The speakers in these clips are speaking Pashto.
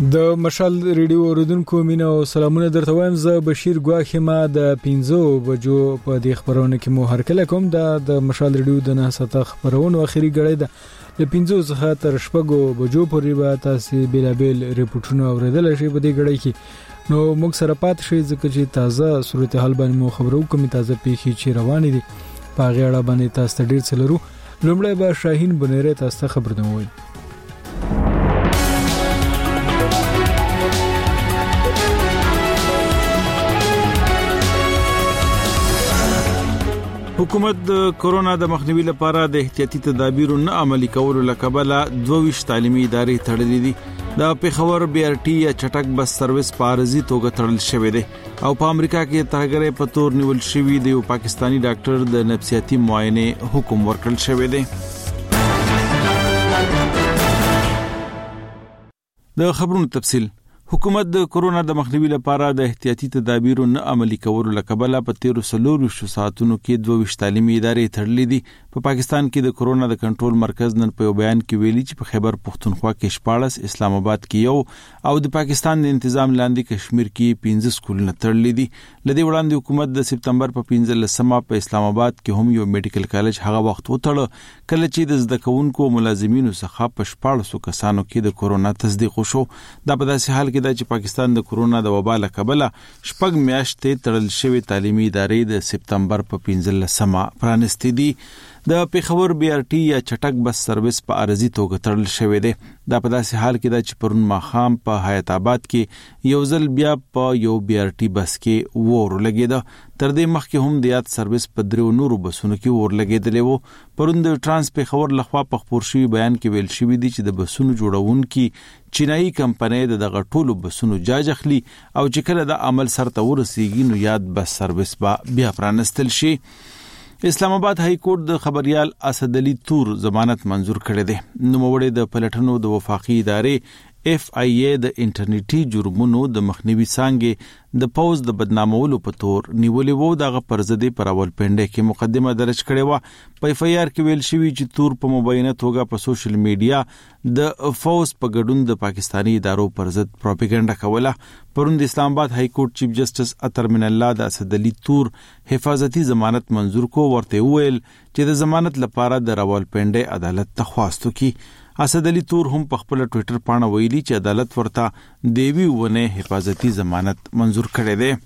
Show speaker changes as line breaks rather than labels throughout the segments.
د مشال ریډیو اوریدونکو مینه او سلامونه درته وایم. زه بشیر ګواخی ما د 15 بجو په دې خبرونه کې مو هرکله کوم. د مشال ریډیو د 9 ساعته خبرونه اخیری غړې ده ل 15 څخه تر 6 بجو پورې به تاسو بیلابل ریپورتونه اوریدل شي په دې غړې کې. نو موږ سره پات شي ځکه چې تازه صورتحال باندې مو خبرو کوم. تازه پیښې چې روانې دي په غیړه باندې تاسو ډیر څه لرو. لومړی به شاهین بنيره تاسو خبرونه وایي.
حکومت د کورونا د مخنیوي لپاره د احتیاطي تدابیرو نه عملي کولو لکبله 22 تعلیمي ادارې تړلې دي. د پیښور BRT یا چټک بس سرویس په عارضي توګه تړل شوی دی او په امریکا کې ترګره په تور نیول شوی دی. یو پاکستانی ډاکټر د نفسیاتي معاینه حکم ورکړل شوی دی. د خبرونو تفصیل. حکومت د کورونا د مخنیوي لپاره د احتیاطي تدابیرو نه عملي کولو لکبله په 13 ساعتونو کې 22 تعلیمي ادارې تړلې دي. په پاکستان کې د کورونا د کنټرول مرکز نن په بیان کې ویلي چې په خیبر پختونخوا کې 14, اسلام آباد کې یو او د پاکستان د تنظیم لاندې کشمیر کې 15 سکولونه تړلې دي. لدې وړاندې حکومت د سپتمبر په 15 په اسلام آباد کې هم یو میډیکل کالج هغه وخت وتړ کله چې د زده کوونکو ملازمینو څخه په 14 کسانو کې د کورونا تصدیق وشو. دا په داسې حال کې چې پاکستان د کورونا د وبا لکبله شپږ میاشتې تړل شوی تعلیمي ادارې د سپتمبر په 15 پرانستې دي. د پیښور BRT یا چټک بس سرویس په عارضي توګه تړل شوی دی. دا په داسې حال کې چې پرون ماښام په حیات آباد کې یو ځل بیا په یو BRT بس کې ور لګیده. تر دې مخکې هم د یاد سرویس په 3 نورو بسونو کې ور لګیدلی وو. پرون د ترانس پیښور لخوا په خبر شوی بیان کې ویل شوی دی چې د بسونو جوړونکي چینایي کمپنۍ دغه ټولو بسونو جاج اخلي او چې کله د عمل سرته ورسیږي نو یاد بس سرویس به بیا پرانستل شي. اسلام آباد های کورټ د خبريال اسد علي تور ضمانت منزور کړی دی. نوموړی د پلټنو د وفاقي ادارې FIA د انټرنیټي جرمونو د مخنیوي څنګه د پوز د بدنامولو په تور نیولې وو. دغه پرزدي پر اول پنده کې مقدمه درج کړې و. په FIR کې ویل شوی چې تور په مبینه توګه په سوشل میډیا د فوز په ګډون د پاکستانی ادارو پر ضد پروپاګاندا کوله. پرون د اسلام آباد های کورټ چیف جسټس اطهر من الله د اسد علي تور حفاظتي ضمانت منزور کو. ورته ویل چې د ضمانت لپاره د راولپنډي عدالت تخواستو کی. اسد علي تور هم په خپل ټوئیټر باندې ویلي چې عدالت ورته دیوی ونه حفاظتي ضمانت منزور کړی دی.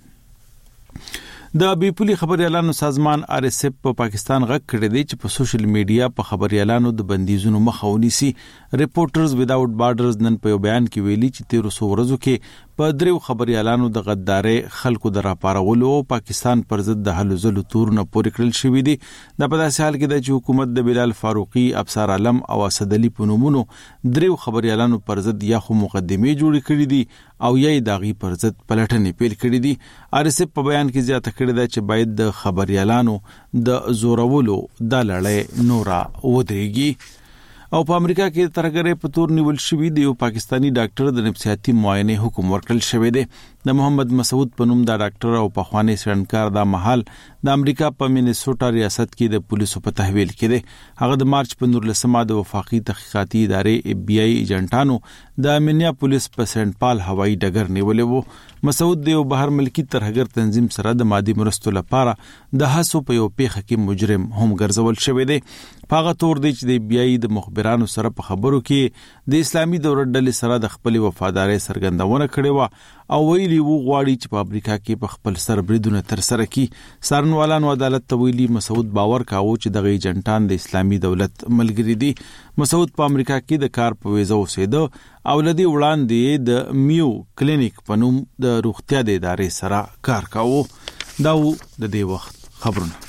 د بیپولي خبريالانو سازمان RSF په پاکستان غږ کړی دی چې په سوشل میډیا په خبريالانو د بندیزونو مخه ونیسي. ریپورټرز وداوټ بارډرز نن په بیان کې ویلي چې 1300 ورځو کې په دریو خبريالانو د غدارې خلکو د راپارولو پاکستان پر ضد د هلو زلو تورونه پورې کړل شوې دي. د په داسې حال کې د حکومت د بلال فاروقي، ابصار عالم او اسد علي په نومونو دریو خبريالانو پر ضد یا خو مقدمه جوړ کړې دي او یې داغي پر ضد پلټنې پیل کړې دي. RSF په بیان کې زیاته کړې ده چې باید د خبريالانو د زورولو د لړۍ نورا ودرېږي. او په امریکا کې ترګره په تور نیول شوی دی. یو پاکستانی ډاکټر د نفسیاتي معاینه حکم ورکړل شوی دی. د محمد مسعود په نوم دا ډاکټر او په خواني سرنکار دا محل د امریکا په مینیسوټا ریاست کې د پولیسو په تحویل کې دی. هغه د مارچ په 19 د وفاقي تحقیقاتي ادارې FBI ایجنټانو د منیا پولیس په سنت پال هوایي ډګر نیولې وو. مسعود د یو بهر ملکی ترهګر تنظیم سره د مادي مرستو لپاره د هڅو په یو پیښه کې مجرم هم ګرځول شوی دی. پاغه تور دی چې د FBI د مخبرانو سره په خبرو کې د اسلامي دولت ډلې سره د خپل وفادارۍ څرګندونه کړې و او ویلي وو غواړي چې په امریکا کې په خپل سر بریدونه تر سره کړي. سارنوالانو عدالت ته ویلي مسعود باور کاوه چې دغه ایجنټان د اسلامي دولت ملګری دي. مسعود په امریکا کې د کار په ویزه اوسېده او لدی وړاندې د میو کلینیک په نوم د روغتیا د ادارې سره کار کاوه. دا و د دې وخت خبرونه.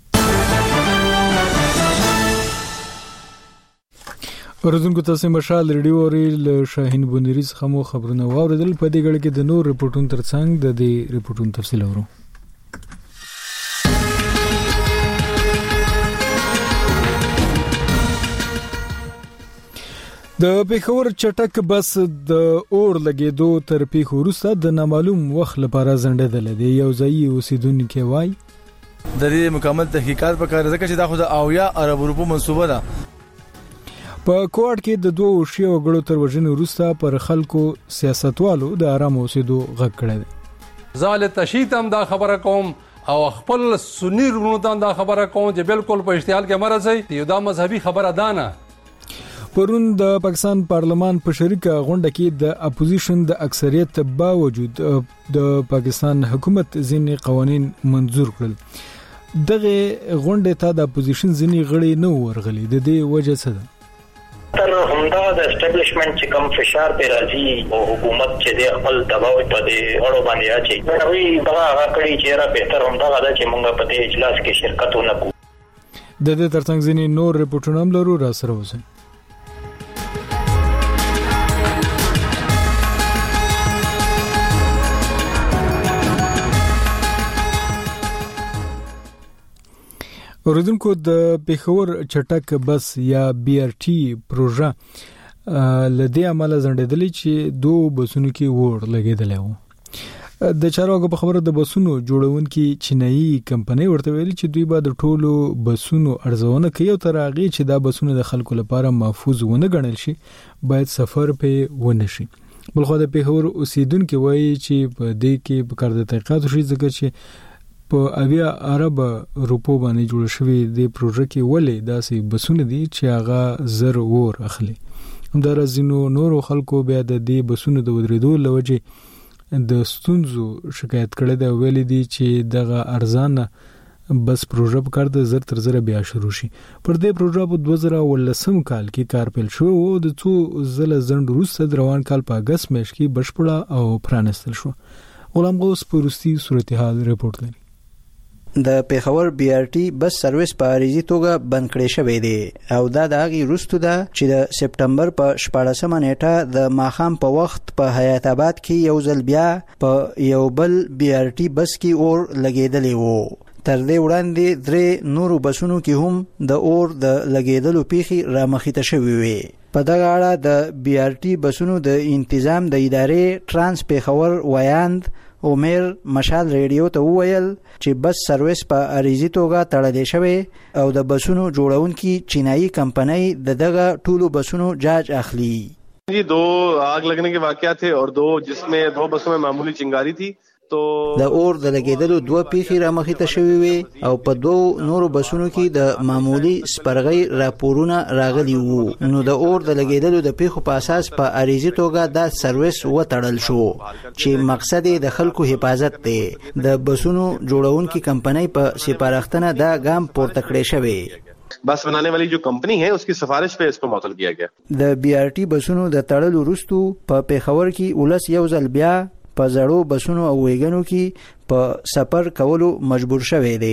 ورزونکو تاسو مشال ریډیو اوري له شاهین بنيري څخه مو خبرونه واوریدل. په دې غړ کې د نور ریپورتونو ترڅنګ د دې ریپورتونو تفصیل اورو. د پیښور چټک بس د اور لګیدو تر پیښور وروسته د نامعلوم وخت لپاره ځنډېدل دي. یو ځای اوسیدونکو وای
د دې مکمل تحقیقات وکړه ځکه چې دا خو د اویا عرب روپو منسوبه ده.
په کوټ کې د دوه شی وګړو تر وژنې وروسته پر خلکو سیاستوالو د آرام اوسېدو غږ کړی دی.
زال تشیتم دا خبره کوم او خپل سنی ورونو ته دا خبره کوم چې بالکل په اشتعال کې مرزي یو دا مذهبي خبره دانه.
پرون د پاکستان پارلمان په شریکه غونډه کې د اپوزیشن د اکثریت باوجود د پاکستان حکومت ځینې قوانين منظور کړل. دغه غونډه ته د اپوزیشن ځینې غړي نه ورغلي. د دې وجه څه ده؟
تر همدا د اسټابلیشمنت چې کوم فشار په راځي او حکومت چې د خپل دباو په دې اړه باندې اچي نو وی هغه کړي چې را به تر همدا غدا چې موږ په دې اجلاس کې شرکت ونکړو.
د دې ترڅنګ ځینې نور ریپورتونه هم لرو را سره اوسئ. اوریدونکو د پیښور چټک بس یا بی آر ټي پروژه لدې عمله زندلې چې دوه بسونو کې ور لګیدلې و. د چارواکو په خبره د بسونو جوړونکي چینایي کمپنۍ ورته ویلي چې دوی به د ټولو بسونو ارزونه کوي او تر هغه چې دا بسونه د خلکو لپاره محفوظ ونه ګڼل شي باید سفر په ونه شي. بلخو د پیښور اوسیدونکو وایي چې په دې کې په کار د تحقیقات شي ځکه چې په اویا عرب روپو باندې جوړ شوی د پروژه کې ولې داسې بسونه دي چې هغه زر ور اخلي. همدارزینو نور خلکو بیا د دې بسونو د ودرېدو لوجه د ستونزو شکایت کړي دا ویلي دي چې دغه ارزانه بس پروژه په کار د زر تر زر بیا شروع شي. پر دې پروژه په 2018 کال کې کار پیل شو او د څو زله زند وروسته د روان کال په اگست میاشت کې بشپړه او پرانستل شو. غلام غوث پروستی صورتحال ریپورت لري.
د پیښور بی آر ټي بس سرویس په عارضي توګه بند کړی شوی دی او دا د هغې وروسته ده چې د سپټمبر په 14مه نیټه د ماښام په وخت په حیات آباد کې یو ځل بیا په یو بل بی آر ټي بس کې اور لګېدلی و. تر دې وړاندې 3 نورو بسونو کې هم د اور د لګېدلو پیښې رامخته شوې وې. په دغه اړه د بی آر ټي بسونو د انتظام د ادارې ترانس پیښور ویاند عمر مشال ریډیو ته وویل چې بس سرویس په عارضي توګه تړل شوی او د بسونو جوړونکي چینایي کمپنۍ دغه ټولو بسونو جاج اخلي.
ये 2 आग लगने के वाकया थे और 2 जिसमें 2 बसों में मामूली चिंगारी थी.
د اور د لګېدلو 2 پیښې رامخته شوې وې او په 2 نورو بسونو کې د معمولی سپرغۍ راپورونه راغلي وو. نو د اور د لګېدلو د پیښو په اساس په عارضي توګه دا سرویس وتړل شو چې مقصد د خلکو حفاظت دی. د بسونو جوړونکي کمپنۍ په سپارښتنه دا ګام پورته کړی شوی.
बस बनाने वाली जो कंपनी है उसकी सिफारिश पे इसको मुअत्तल किया गया.
د بی آر ټي بسونو د تړلو وروسته په پیښور کې ولس یو ځل بیا په زړو بسونو او ویګنو کې په سفر کولو مجبور شوی دی.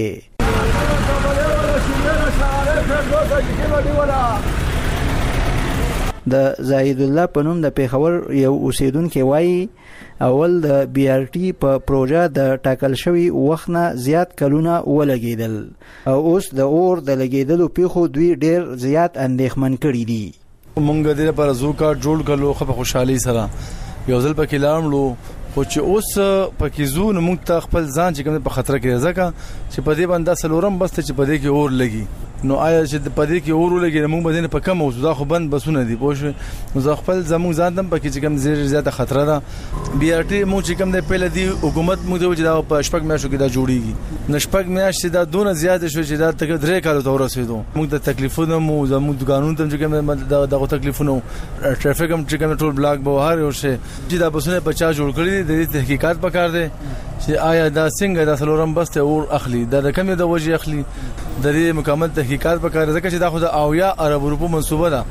د زاهد الله په نوم د پیښور یو اوسیدونکو وایي اول د بی آر ټي په پروژه د ټاکل شوی وخت نه زیات کلونه ولګیدل او اوس د اور د لګیدلو پیښو دوی ډیر زیات اندېښمن کړي دي.
مونږ د لپاره زوکا جوړ کړو خو په خوشحالي سره یو ځل پکې لاړو خو چې اوس پکې زو نو موږ ته خپل ځان چې کوم په خطر کې ځکه چې په دې باندې سلورم بس ته چې په دې کې اور لګي نو آیا چې په دې کې اور لګي موږ باندې په کم اوس دا خو بند بسونه دي پوه نو زه خپل زموږ ځان دم پکې چې کوم زیاته خطر ده. بی آر ټي موږ چې کوم د پهل دی حکومت موږ ته چې دا په شپږ میاشتو کې دا جوړیږي نشپږ میاشتې دا دونه زیات شو چې دا تک 3 کال ته ورسېدو. موږ د تکلیفونو مو زموږ قانون ته چې کوم دغه تکلیفونو ټرافیک هم چې کوم ټول بلاک به هر یو شي چې دا بسونه 50 جوړ کړی دي. د تحقیقات پکار دي چې آیا دا څنګه د سلورم بس ته اور اخلي دا د کومه د وجه اخلي د دې مکمل تحقیقات پکار ځکه چې دا خو د اویا عرب روپو منسوبه ده.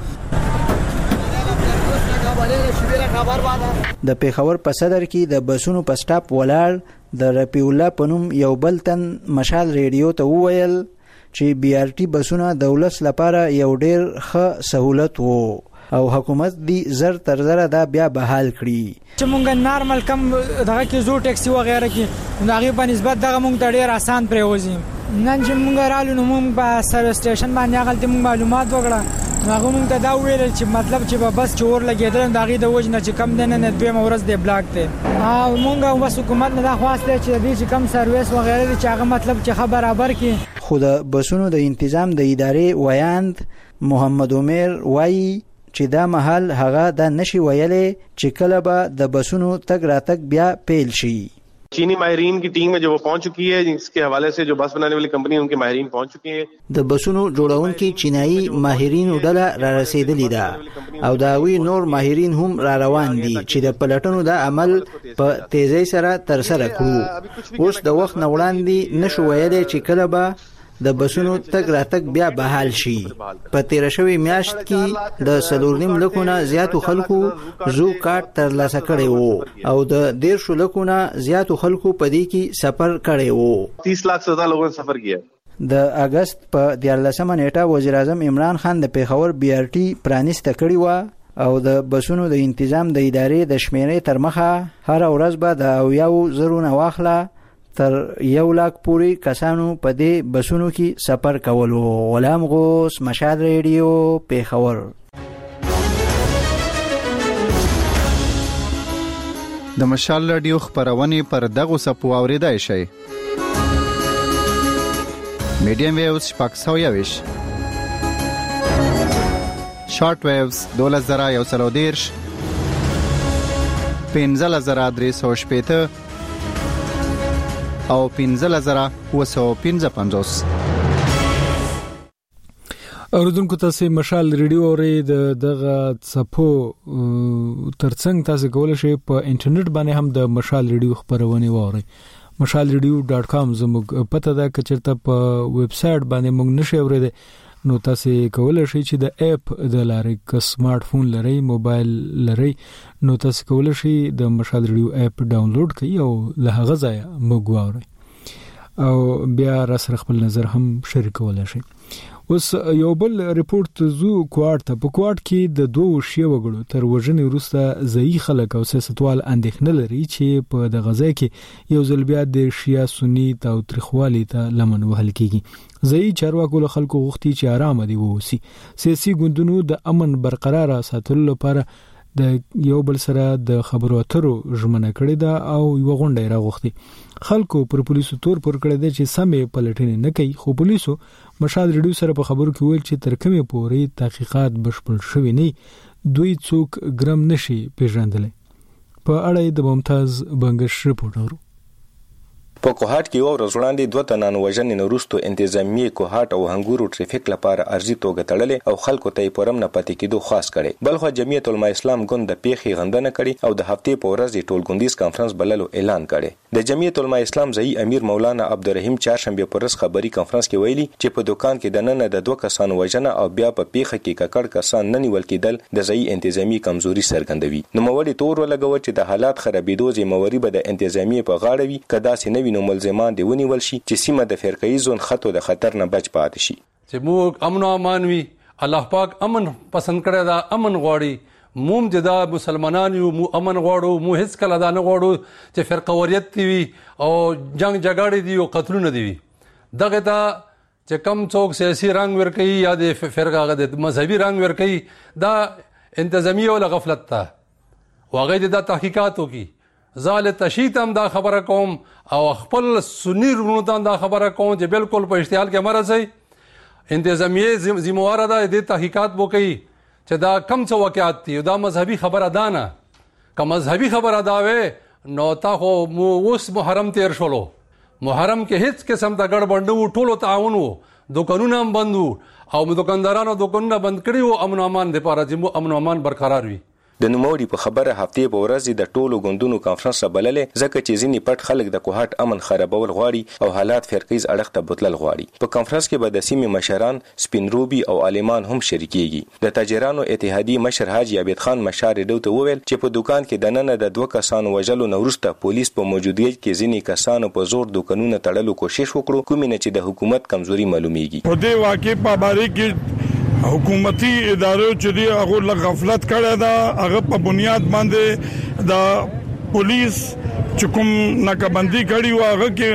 د پیښور په صدر کې د بسونو په سټاپ ولاړ د رفیع الله په نوم یو بل تن مشال ریډیو ته وویل چې بی آر ټي بسونه د دولت لپاره یو ډیر ښه سہولت وو او حکومت دی زر تر زر دا بیا بحال کړي.
چې مونږ نارمل کم دغه کې زو ټیکسي وغیرہ کې دغه په نسبت دغه مونږ ته ډیر آسان پریوزي. نن چې مونږ رالو نو مونږ په سروس سټیشن باندې غلطي مونږ معلومات وکړه هغه مونږ ته دا ویل چې مطلب چې بس چور لګیدل دغه د وجه نه چې کم دنه نه دوی مورز دی بلاک ته او مونږ وس حکومت نه دا خواسته چې دې چې کم سرویس وغیرہ چې هغه مطلب چې خبر برابر کې
خو د بسونو د تنظیم د ادارې ویاند محمد عمر وایي چې دا محل هغه د نشي ویلې چې کله به د بسونو تګ راتګ بیا پیل شي.
चीनी माहिरीन की टीम है जो वो पहुंच चुकी है, जिसके हवाले से जो बस बनाने वाली कंपनी है उनके माहिरीन पहुंच चुके हैं.
د بسونو جوړونکي چینایي ماهرین ډله را رسیدلې ده او دا وی نور ماهرین هم را روان دي چې د پلټنو د عمل په تیزی سره تر سره کړو. اوس د وخت نه وړاندې نشو ویلې چې کله به د بسونو تګ راتګ بیا بحال شي. په تیر شوی میاشت کې د 4.5 لکونه زیاتو خلکو زو کارت ترلاسه کړی وو او د 1.5 لکونه زیاتو خلکو په دې کې سفر کړی وو.
30 लाख से ज्यादा लोगों ने सफर किया.
د اگست په 14 نیټه وزیر اعظم عمران خان د پیښور BRT پرانیسته کړی و او د بسونو د تنظیم د ادارې د شمیرې تر مخه هر ورځ به د 1,000 نه واخله تر 1 लाख پورې کسانو په دې بسونو کې سفر کولو. غلام غوث، مشهد ریډیو، پیښور.
د مشال رادیو خبرونه پر دغه سپو اوریدای شي. میډیم ویوز پاکستانیش، شارټ ویوز 2130، 15350 او 15755.
اوردونکو تاسو مشال ریډیو اوري دغه صفو ترڅنګ تاسو کولای شئ په انټرنیټ باندې هم د مشال ریډیو خبرونه واورئ. mashalradio.com زموږ پته ده چې چرته په ویب سټ باندې موږ نشي اوریدل نو تاسو کولای شئ چې د اپ د لارې ک سمارټ فون لري، موبایل لري، نو تاسو کولای شئ د مشال ریډیو اپ ډاونلوډ کړئ او له هغه ځای موږ واورئ او بیا را سره خپل نظر هم شریکولای شئ. اوس یو بل ریپورت زو کوارت په کوارت کې د 2 شیو وګړو تر وژنې وروسته ځای خلک او سیاستوال اندېښنه لري چې په د غزا کې یو ځل بیا د شیا سنی تاوتریخوالي ته لمن وهل کیږي. ځای چارواکو له خلکو غوښتي چې آرام دي ووسی، سیاسي ګوندونو د امن برقرار ساتلو لپاره د یو بل سره د خبرو اترو ژمنه کړې ده او یو غونډه راغوښتي. خلکو پر پولیسو تور پر کړی دی چې سمې پلټنې نه کوي، خو پولیسو مشال ریډیو سره په خبرو کې ویل چې تر کومه پورې تحقیقات بشپړ شوي نه، دوی څوک ګرم نشي پیژندلی. په اړه د ممتاز بنگش رپورټ اورو.
په کوهاټ کې یو ورځ وړاندې 2 تنانو وژنې نه وروسته انتظامیه کوهاټ او هنګورو ټریفیک لپاره ارزي توګه تړلې او خلکو ته پرم نه پاتې کېدو خاص کړي. بلخو جمعیت العلماء اسلام ګوند د پیښې غندنه کړي او د هفتې په ورځ د ټولګوندیز کانفرنس بللو اعلان کړي. د جمعیت العلماء اسلام ځای امیر مولانا عبدالرحیم چهارشنبه پر ورځ خبري کانفرنس کې ویلي چې په دکان کې د نن د 2 کسانو وژنه او بیا په پیښه کې ککړ کسان نه نیول کېدل د ځای انتظامی کمزوري څرګندوي. نو موړي تور ولګو چې د حالات خرابېدو ذمہواری به د انتظامی په غاړه وي، کدا سي نوي نو ملزمان دی ونیول شي چې سیمه د فرقه‌ای زون خطو د خطر نه بچ پاتې شي.
چې موږ امن او امان وي، الله پاک امن پسند کړی دا، امن غواړي، موږ جدا مسلمانان یو، مو امن غواړو، مو هیڅ کله دا نه غواړو چې فرقوریت وي او جنگ جګړې دي او قتلونه دي. دغه ته چې کم څوک سیاسي رنگ ورکوي یا د فرقه د مذهبي رنگ ورکوي، دا انتظامی او غفلت ته واغې د تحقیقاتو کی زال تشیتم دا خبره کوم او خپل سنی رونو دا خبره کوم چې بالکل په اشتعال کې مرزي انتظامیه ذمہوار ده د تحقیقات وکړي چې دا کم څه واقعات دي. دا مذهبي خبره ده نه، که مذهبي خبره ده وې نو تا خو اوس محرم تیر شولو، محرم کې هیڅ قسم ته ګډوډ نه، ټولو تعاون وو، دکانونه هم بند وو او دکاندارانو دکانونه بند کړي وو امن امان لپاره چې امن امان برقرار وي.
د نوموړي په خبره هفتې په ورځ د ټولو ګوندونو کانفرنس بللې ځکه چې ځینې پټ خلک د کوهاټ امن خرابول غواړي او حالات فرقیز اړخ ته بوتلل غواړي. په کانفرنس کې به د سیمې مشران، سپینروبي او عالمان هم شریکيږي. د تاجرانو اتحادیې مشر حاجی عبید خان مشار ریډیو ته وویل چې په دکان کې د نن د 2 کسانو وژلو نه وروسته پولیس په موجودیت کې ځینې کسانو په زور دکانونه تړلو کوشش وکړو، کوم نه چې د حکومت کمزوري معلومیږي.
په دې واقع په باره کې حکومتي ادارو چې دی هغه غفلت کړی دا، هغه په بنیاد باندې د پولیس چې کوم ناکابندي کړی و هغه کې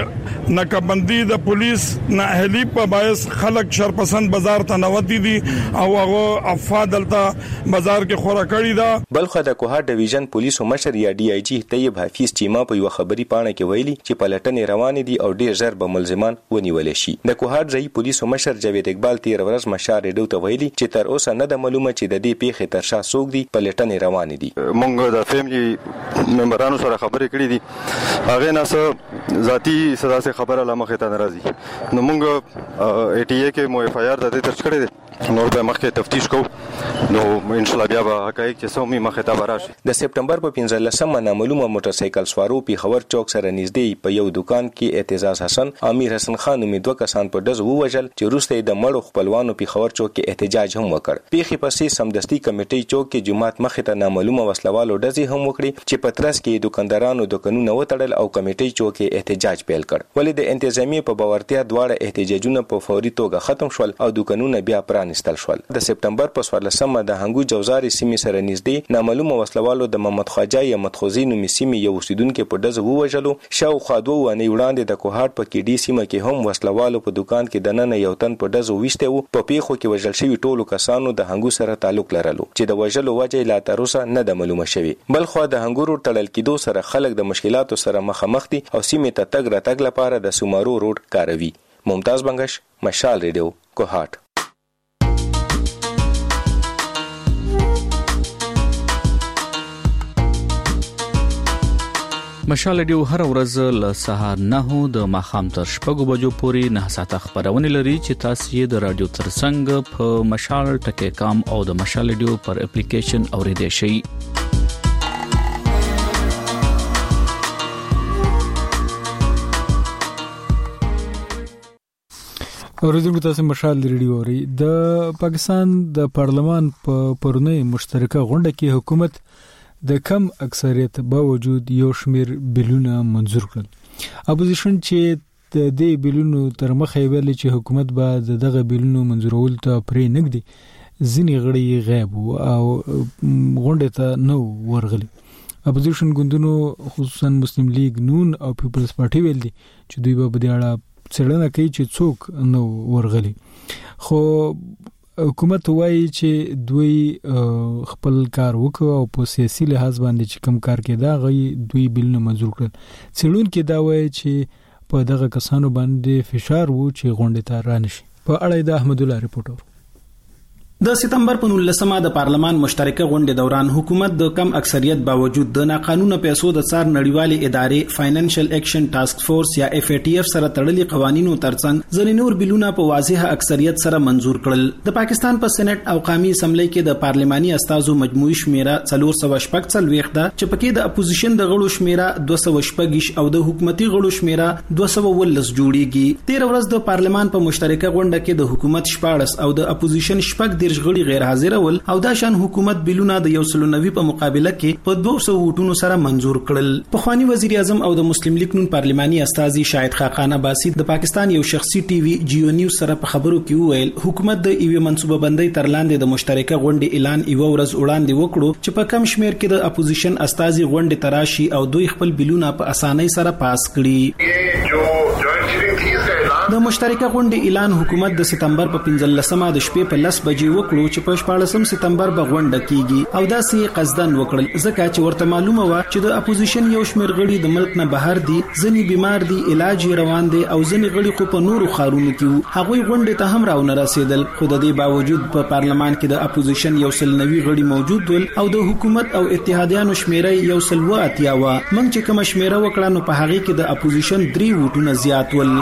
نکبندي د پولیس نه اهلی په باعث خلک شرپسند بازار ته نوتی دي او هغه افادلته بازار کې خورا کړی دا.
بلخو د کوهات ډیویژن پولیسو مشر یا ډي آی جی طیب حفیظ چیما په یو خبري پاڼه کې ویلي چې پلټنې روانې دي او ډیر ژر به ملزمان ونیول شي. د کوهات ځای پولیسو مشر جاوید اقبال 13 ورځ مشار ریډیو ته ویلي چې تر اوسه نه د معلومه چې د دې پیښې تر شا څوک دي، پلټنې روانې دي.
موږ د فیملی ممبرانو سره خبرې کړې دي، هغه نه څه ذاتی صدا سره خبره لمخه ته ناراضي. نو موږ ای ټی ای کې مو اف آی آر د دې درج کړی دی، نو به مخکې تفتیش کوو، نو ان شاء الله بیا به حقایق چې سمې مخه ته راشي.
د سپټمبر په 15مه نامعلومه موټر سایکل سوارو پیښور چوک سره نږدې په یو دکان کې اعتزاز حسن، امیر حسن خان نومې دوه کسان په ډز ووژل چې وروسته د مړو خپلوانو پیښور چوک کې احتجاج هم وکړ. پیښې پسې سمدستي کمیټې چوک کې جمعات مخې ته نامعلومه وسلوالو ډزې هم وکړي چې په ترڅ کې دکاندارانو دکانونه وتړل او کمیټې چوک کې احتجاج پیل کړ. ولې د انتظامیه په باورتیا دواړه احتجاجونه په فوري توګه ختم شول او دکانونه بیا پرانیستل شول. د سپټمبر په 14مه د هنګو جوزاري سیمې سره نږدې نامعلومه وسلوالو د محمد خواجه یا مدخوزي نومي سیمې یو اوسیدونکو په ډز ووژلو. شاوخوا 2 ونې وړاندې د کوهات په کې ډي سیمه کې هم وسلوالو په دکان کې دننه یو تن په ډز وشته وو. په پیښو کې وژل شوی ټولو کسانو د هنګو سره تعلق لرلو چې د وژلو وجه لا تر اوسه نه د معلومه شوی. بلخو د هنګورو تړل کېدو سره خلک د مشکلاتو سره مخامخ دي او سیمې ته تګ راتګ لپاره د سومارو روډ کاروي. ممتاز بنگش، مشال ریډیو، کوهات.
مشال ډیو هر ورځ له سهار 9 د ماخام تر 6 بجو پورې 9 ساعته خبرونه لري چې تاسو یې د رادیو ترڅنګ په مشال ټکی کام او د مشال ډیو پر اپلیکیشن اوریدئ شئ.
اوریدونکو تاسو مشال ریډیو اوري. د پاکستان د پارلمان په پرونی مشترکه غونډه کې حکومت د کم اکثریت باوجود یو شمیر بلونه منظور کړل. اپوزیشن چې د دې بلونو تر مخه ویل چې حکومت به دغه بلونو منظورول ته پرې نګدي، ځینې غړي غیب او غونډه ته نو ورغلي. اپوزیشن ګوندونو خصوصا مسلم لیگ نون او پیپلز پارټي ویل دي چې دوی به د اړه څېړنه کوي چې څوک نو ورغلي. خو حکومت وایي چې دوی خپل کار وکړ او په سیاسي لحاظ باندې چې کم کار کېدا غي دوی بلنه منظور کړل. څېړونکو دا وایي چې په دغه کسانو باندې فشار وو چې غونډه ته رانشي. په اړه د احمد الله ریپورټر.
د سپتمبر په 19مه د پارلمان مشترکه غونډې دوران حکومت د کم اکثریت باوجود د ناقانونه پیسو د څار نړیوالې ادارې فاینانشل ایکشن ټاسک فورس یا اف ای ټی اف سره تړلي قوانینو ترڅنګ ځینې نور بلونه په واضحه اکثریت سره منظور کړل. د پاکستان په سېنات او قومي اسمبلی کې د پارلماني استازو مجموعي شمیره 446 ده چې پکې د اپوزیشن د غړو شمیره 216 او د حکومتي غړو شمیره 219 جوړیږي. 13 ورځ د پارلمان په مشترکه غونډه کې د حکومت 14 او د اپوزیشن 14 غړي غیر حاضر ول او دا شان حکومت بلونه د 190 په مقابله کې په 200 ووټونو سره منظور کړل. پخوانی وزیر اعظم او د مسلم لیگ نون پارلماني استازي شاهد خاقان عباسي د پاکستان یو شخصي ټي وي جیو نیوز سره په خبرو کې وویل حکومت د ایوه منصوبه بندۍ تر لاندې د مشترکه غونډې اعلان ایوه ورځ وړاندې وکړو چې په کم شمیر کې د اپوزیشن استازي غونډې تراشي او دوی خپل بلونه په اسانۍ سره پاس کړي. د مشترکه غونډې اعلان حکومت د سپتمبر په 15مه د شپې په 10 بجې وکړو چې په 14 سپتمبر به غونډه کیږي او دا سي قصدن وکړل ځکه چې ورته معلومه و چې د اپوزیشن یو شمېر غړي د ملک نه بهر دي، ځنی بیمار دي، علاج روان دي او ځنی غړي خو په نورو خارونو کې هغوی غونډه ته هم راونه رسیدل. خو د دې باوجود په پارلمان کې د اپوزیشن یو سل نوي غړي موجود ول او د حکومت او اتحادیانو شمیره یو سل و اتیا و. من چې کوم شمیره وکړه نو په هغه کې د اپوزیشن 3 ووټونه زیات ول.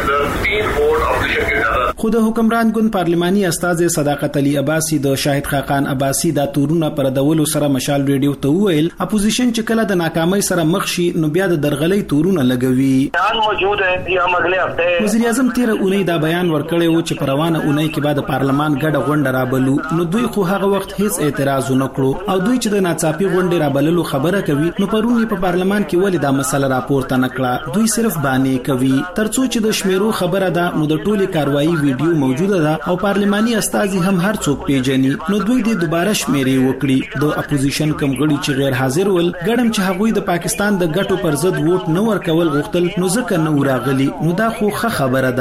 خو د حکمران ګوند پارلماني استاد صداقت علي عباسي د شاهد خاقان عباسي د تورونه پر دولو سره مشال ریډیو ته ویل اپوزیشن چې کله د ناکامۍ سره مخ شي نو بیا د درغلۍ تورونه لګوي.
موجود ہے هم اگلے ہفتے
وزیر اعظم 13 اونۍ دا بیان ورکړی و چې په روانه اونۍ کې بعد پارلمان ګډه غونډه رابلو نو دوی خو هغه وخت هیڅ اعتراض نه کړو او دوی چې د ناڅاپي غونډې رابللو خبره کوي نو پرونی په پارلمان کې ولې دا مسله راپورته نکړه. دوی صرف باندې کوي ترڅو چې د شمیرو خبره ده نو د ټولي کاروایی ویډیو موجوده ده او پارلماني استازي هم هر څوک پیژني. نو دوی د دوباره شمیرې وکړي. د اپوزیشن کمګړي چې غیر حاضر ول ګډم چې هغوی د پاکستان د ګټو پر ضد ووټ نه ورکول غوښتل نو ځکه نه وراغلي. نو دا خو ښه خبره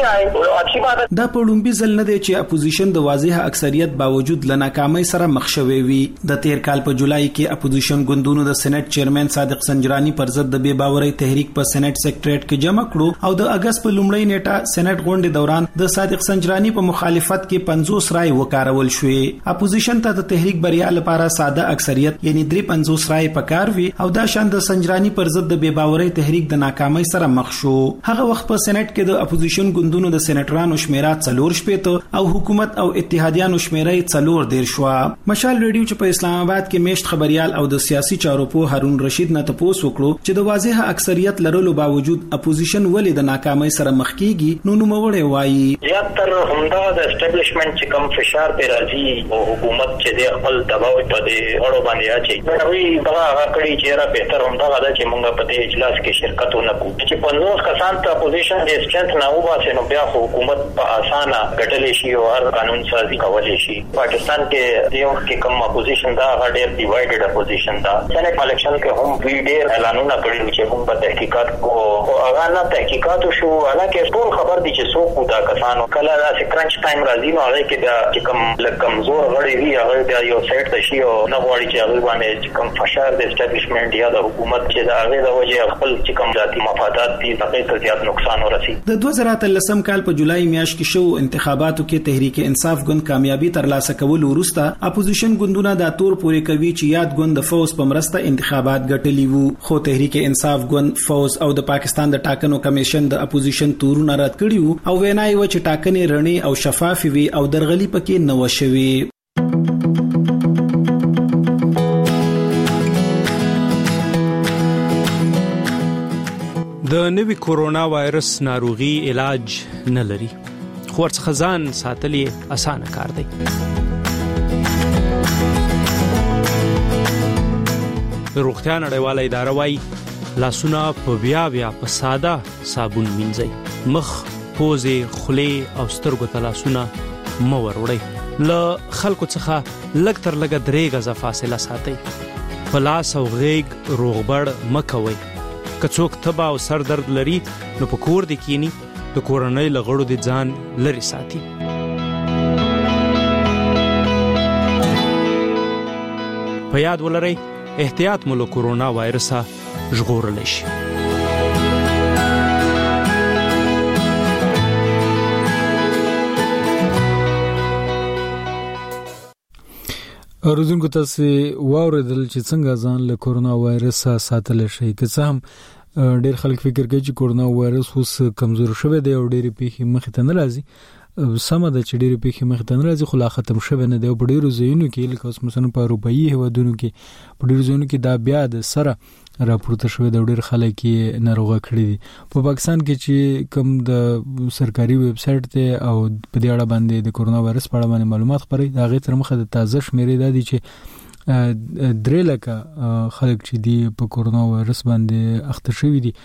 ده. دا په لومبي ځل نه دی چې اپوزیشن د واضح اکثریت باوجود له ناکامۍ سره مخ شوی وي. د تیر کال په جولای کې اپوزیشن ګوندونو د سېنات چیرمن صادق سنجرانی پر ضد د بے باورۍ تحریک په سېنات سیکریټریټ کې جمع کړو او د اگست په لومړۍ نیټه سېنات غونډې دوران د صادق سنجرانی په مخالفت کې 50 رای وکارول شوې. اپوزیشن ته د تحریک بریا لپاره ساده اکثریت یعنی 53 رای پکار وي او دا شان د سنجرانی پر ضد د بے باورۍ تحریک د ناکامۍ سره مخ شو. هغه وخت په سېنات کې د اپوزیشن ګوندونو د سېناترانو شمیره 4 او حکومت او اتحادیانو شمیره 4 شو. مشال ریډیو چې په اسلام آباد کې میشت خبريال او د سیاسي چارو په هارون رشید نه تاسو وکړو چې د واضح اکثریت لرلو باوجود اپوزیشن ولې د ناکامۍ سره مخ کیږي. نو نوموړی وایي
زیاتره همدا د اسټابلیشمنت چې کوم فشار پر راځي او حکومت چې د خپل دباو په دې اړه باندې اچي نوې هغه کړي چې را به تر همدا غدا چې موږ په دې اجلاس کې شرکت ونکړو چې 50 کسان ته اپوزیشن د اسټرنث نه وباسي نو بیا حکومت په اسانه ګټلې شي او هر قانون سازي کولای شي. پاکستان کې دیو کې کوم اپوزیشن دا ډېر ډیوایډډ اپوزیشن دا سېنات الیکشن کې هم ډېر اعلانونه کړي چې موږ په تحقیقات او هغه نه تحقیقات شو حالکه ټول خبر دي چې څوک دا کسانو کله دا کرنچ ټایم راځي نو هغه کې دا کوم کمزور غړي وي هغه دا یو سیټ شي او نه غواړي چې هغه باندې کوم فشار د اسټابلیشمنت یا د حکومت چې دا هغه د وجه خپل چې کوم ذاتي مفادات دي هغه ته زیات نقصان ورسي.
د 2013 کال په جولای میاشت کې شو انتخاباتو کې تحریک انصاف ګوند کامیابی ترلاسه کول وروسته اپوزیشن ګوندونه دا تور پورې کوي چې یاد ګوند د فوز په مرسته انتخابات ګټلی وو. خو تحریک انصاف ګوند فوز او د پاکستان د ټاکنو کمیشن د اپوزیشن تورونه رد کړیو او وینای و چې ټاکنې رڼې او شفاف وي او درغلي پکې نه وشوي.
د نوي کورونا وایرس ناروغي علاج نه لري خو ورڅخه ځان ساتلې اسانه کار دی. روغتیا نړیواله اداره وايي لاسونه په بیا په ساده صابون مینځئ. مخ، پوزې، خولې او سترګو ته لاسونه مه وروړئ. له خلکو څخه لږ تر لږه 3 غزه فاصله ساتئ. په لاس او غېږ روغبړ مه کوئ. که څوک تبه او سر درد لري نو په کور دې کینی د کورنۍ له غړو دې ځان لري ساتي. په یاد ولرئ احتیاط مو له کورونا وایرسه ژغورلی شي.
اوریدونکو تاسو واوریدل چې څنګه ځان له کورونا وایرس ساتل شي. که څه هم ډېر خلک فکر کوي چې کورونا وایرس اوس کمزور شوی دی او ډېر پیښې مخ ته نه راځي. سم ده چې ډېر پیښې مخ ته نه راځي خو لا ختم شوی نه دی او په ډېرو ځایونو کې لکه اوس مثلا په اروپایي هیوادونو کې په ډېرو ځایونو کې دا بیا د سره راپورته شوی د ډېر خلک یې ناروغه کړي دي. په پاکستان کې چې کوم د سرکاري ویب سټ ته او په دې اړه باندې د کورونا وایرس په اړه باندې معلومات خبري دا غي تر مخه د تازه شمیرې د دي چې 3 لکه خلک چې دی په کورونا وایرس باندې اخته شوی دي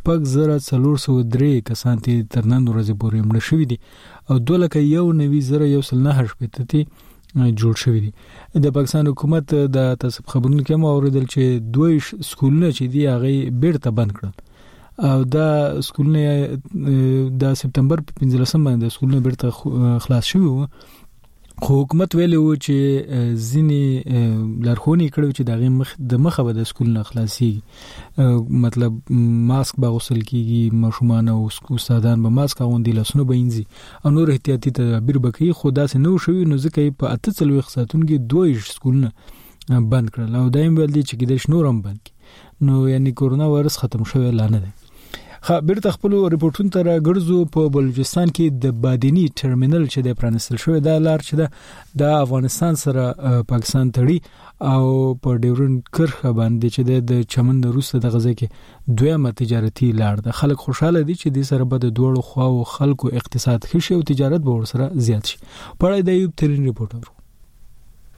6403 کسان ته تر نن ورځې پورې مړ شوی دي او 2,91,109 ته جوړ شوی دي. د پاکستان حکومت د تاسو خبرونه کوم اوریدل چې 2 سکولونه چې دی هغه بیرته بند کړل او دا سکولونه د سپتمبر 15 باندې سکولونه بیرته خلاص شوی وو. خو حکومت ویلو چې ځینی لارښوونې کړو چې د مخه به د سکول نه خلاصي مطلب ماسک به غوسل کیږي ماشومان او استادان به ماسک غوندي لاسونه بینځي او نور احتیاطي تدابیر بکې خو داسې نو شوی نو ځکه په 48 ساعتونو کې 2 سکولونه بند کړل او دایم ول دي چې د شنورم بند نو یعنی کورونا وایرس ختم شوی لا نه دی. بیرته خپل ریپورتون تر ګرځو په بلوچستان کې د بادینی ټرمینل چې د پرانستل شوی دا لار چې د افغانستان سره پاکستان تړي او په ډیورند کرخه باندې چې د چمن روسه د غزه کې دویمه تجارتي لار ده. خلک خوشاله دي چې د سره به د دوړو خواو خلکو اقتصاد ښه شي او تجارت به ورسره زیات شي. په اړه د یوب ترين ریپورت اورو.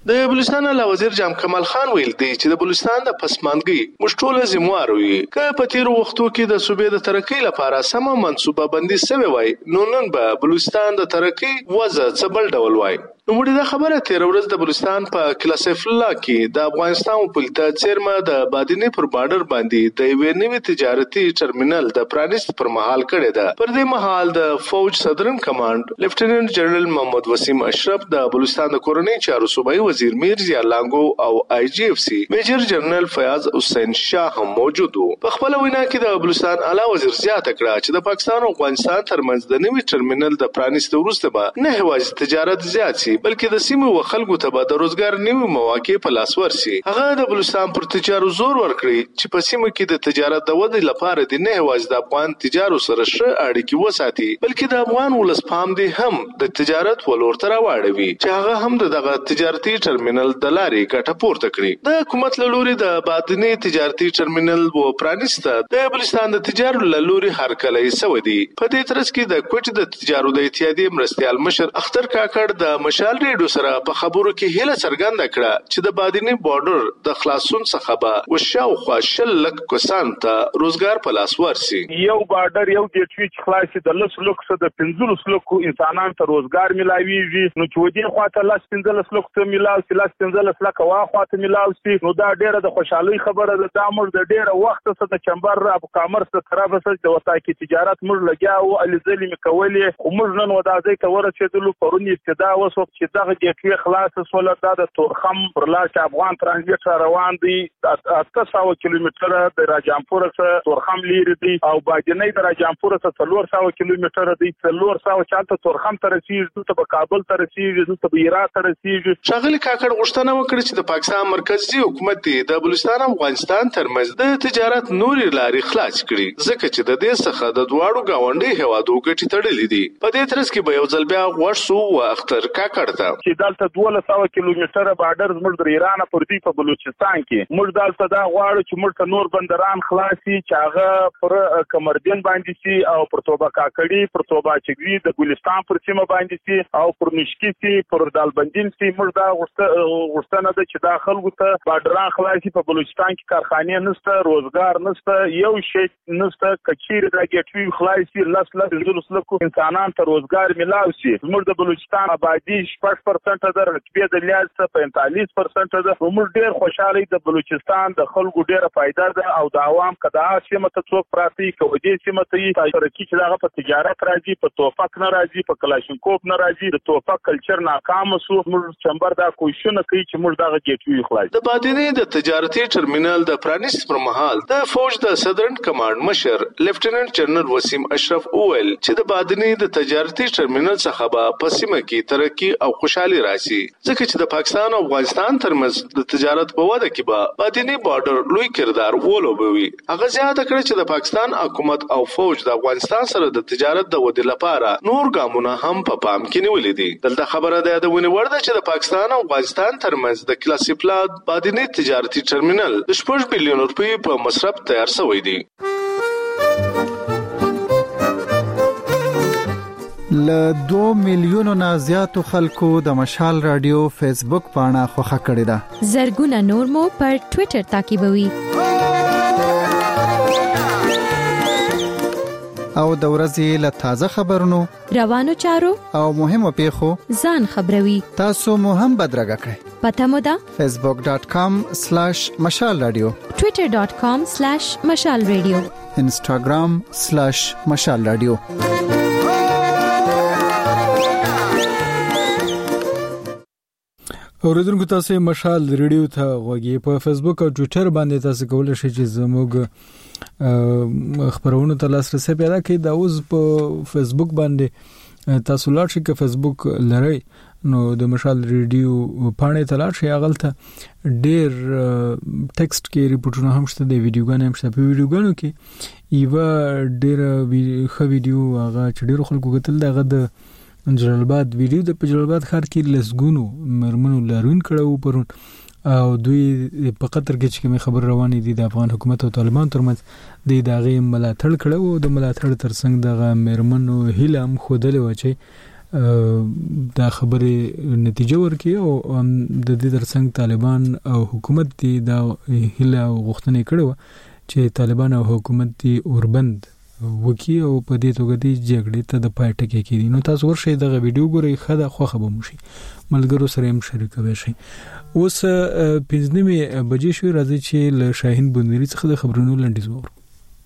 د بلوچستان اعلی وزیر جام کمال خان ویل دی چې د بلوچستان د پسماندګۍ موږ ټول ذمہوار یو که په تیر وختو کې د صوبې د ترقۍ لپاره سمه منصوبه بندي شوی وای نو نن به بلوچستان د ترقۍ وضع څه بل ډول وای. نو موږ د خبره تیر ورځ د بلوچستان په کلاسف الله کې د افغانستان پولیس چیرمه د بادینی پر بارډر باندې د یوې نوې تجارتي ټرمینل د پرانیست پر مهال کړی ده. پر دې مهال د فوج صدرن کمانډ لیفټیننټ جنرال محمد وسیم اشرف د بلوچستان د کورنۍ چارو صوبایي وزیر میر ضیاء لانګو او آی جی اف سی میجر جنرال فیاض حسین شاه هم موجود وو. په خپل وینا کې د بلوچستان اعلی وزیر زیاته کړه چې د پاکستان او افغانستان ترمنځ د نوې ټرمینل د پرانیست وروسته به نه هواجی تجارت زیات شي بلکې د سیمو و خلکو ته به د روزګار نوې مواقع په لاس ورسي. هغه د بلوچستان پر تجارو زور ورکړي چې په سیمو کې د تجارت د ودې لپاره د نه هواجی د افغان تجارو سره ښه اړیکې وساتي بلکې د افغان ولس پام دی هم د تجارت ولور تر واړوي چې هغه هم دغه تجارتي ټرمینل د لارې ګټه پورته کړي. د حکومت له لوري د بادینی تجارتي ټرمینل و پرانیسته د بلوچستان د تجارو له لوري هرکلی سوی دی. په دې ترڅ کې د کوټ د تجارو د اتحادیې مرستیال مشر اختر کاکړ د مشال ریډیو سره په خبرو کې هیله څرګنده کړه چې د بادینی بارډر د خلاصون څخه به وشاوخوا 10 لک کسان ته روزګار په لاس ورسي.
یو بارډر یو د خلاصي د 10 لک څخه د 15 لک انسانانو ته روزګار ملاويږي نو چې ودی خواته 15 لک ته ملاوي 15 لک واخواته ملاوي نو دا ډیره د خوشحالي خبره ده. دا موږ د ډیره وخت څخه د چمبر اپ کامرس د طرفه څخه د وتاکي تجارت موږ لګیاو الزلي مکولې خو موږ نن ودازې ته ورسېدلو پرونی ابتدا وسو چې دغه د خلاص سولر د تورخم پر لاس افغان ترانزیت روان دي 800 کیلومتره د راجامپور څخه تورخم لري دي او باجنۍ د راجامپور څخه 400 کیلومتره دي 400 چاته تورخم تر رسیدي ته کابل تر رسیدي ته هرات تر رسیدي.
شاغلی کاکړ غوښتنه وکړه چې د پاکستان مرکزی حکومت د بلوچستان او افغانستان ترمنځ د تجارت نوري لارې خلاص کړي ځکه چې د دې څخه د دواړو گاونډي هوادو ګټې تړلې دي. په دې ترڅ کې به یو ځل بیا ورسو او اختر کاکړ ته
چې دلته 1200 کیلومتره بارډر زموږ د ایران پر دی په بلوچستان کې موږ دلته دا غواړو چې موږ ته نور بندران خلاصي چې هغه پر کمردین باندې سي او پر توبه کاکړي پر توبه چګوي د ګلستان پر سیمه باندې سي او پر نشکی سي پر دالبندین سي موږ دا غوښتنه ده چې دا خلکو ته بارډران خلاصي په بلوچستان کې کارخانې نشته روزګار نشته یو شی نشته کچیر دا ګټوي خلاصي لکه انسانان ته روزګار ملاوي شي. موږ د بلوچستان آبادی 6% د رتبه د لیاز څخه 45% ده. موږ ډېر خوشاله د بلوچستان د خلکو ډېره فائدہ ده او د عوام کدا چې مت څوک پراتی کوي چې مت یې ترقی چې هغه په تجارت راځي په توفق نه راځي په کلاشینکوف نه راځي د توفق کلچر ناکام شو. موږ چمبر دا کوښښونه کوي چې موږ دغه ګټوي خلاص.
د بادینی د تجارتي ټرمینل د پرانیست پر مهال د فوج د صدرن کمانډ مشر لیفټیننټ جنرال وسیم اشرف اول چې د بادینی د تجارتي ټرمینل څخه به په سیمه کې ترقی او خوشحالي راشي ځکه چې د پاکستان او افغانستان ترمنځ د تجارت په وده کې به بادینی بارډر لوی کردار ولوبوي. هغه زیاته کړه چې د پاکستان حکومت او فوج د افغانستان سره د تجارت د ودې لپاره نور ګامونه هم په پام کې نیولې دي. دلته خبره ده د ونیوړ ده چې د پاکستان او افغانستان ترمنځ د کلاسیپلاد بادینی تجارتي ټرمینل د 4 بلین روپۍ په مصرف تیار شوی دی.
ل 2 میلیونو نه زیاتو خلکو د مشال رادیو فیسبوک پاڼه خوښه کړې ده.
زرګونه نور مو پر ټوئیټر تعقیبوي.
او د ورځې له تازه خبرونو
روانو چارو او
مهمو پیښو
ځان خبروي.
تاسو مو هم بدرګه کړئ.
پته مو ده
facebook.com/مشال رادیو
twitter.com/مشال رادیو
instagram/مشال رادیو.
اوریدونکو تاسو مشال ریډیو ته غوږی په فیسبوک او ټوئیټر باندې تاسو کولای شئ چې زموږ خبرونه ته لاسرسي پیدا کړئ. دا اوس په فیسبوک باندې تاسو لاړ شئ که فیسبوک لرئ نو د مشال ریډیو پاڼې ته لاړ شئ. هغه ته ډېر ټیکسټ کې ریپورتونه هم شته د ویډیوګانو هم شته. په ویډیوګانو کې یو ډېر ښه ویډیو هغه چې ډېر خلکو کتل دغه د جلال آباد ویډیو د جلال آباد ښار کې لسګونو مرمنو لارون کړو پرون او دوی په قطر کې چې کوم خبر روانې دي د افغان حکومت او طالبان ترمنځ د داغې ملاتړ کړو او د ملاتړ ترڅنګ دغه مرمنو هیله هم خودلې و چې دا خبره نتیجه ورکړي او د دې ترڅنګ طالبان او حکومت دی دا هله غوښتنه کړو چې طالبان او حکومت دی اوربند وکي او په دې توګه دی جګړې ته د پای ټکی کړي. نو تاسو ورشئ دا ویډیو ګورئ خدا خوخه به مشي ملګرو سره هم شریکوي شي. اوس 15 بجې شو راځي چې له شاهین بندري څخه د خبرونو لنډیز وورو.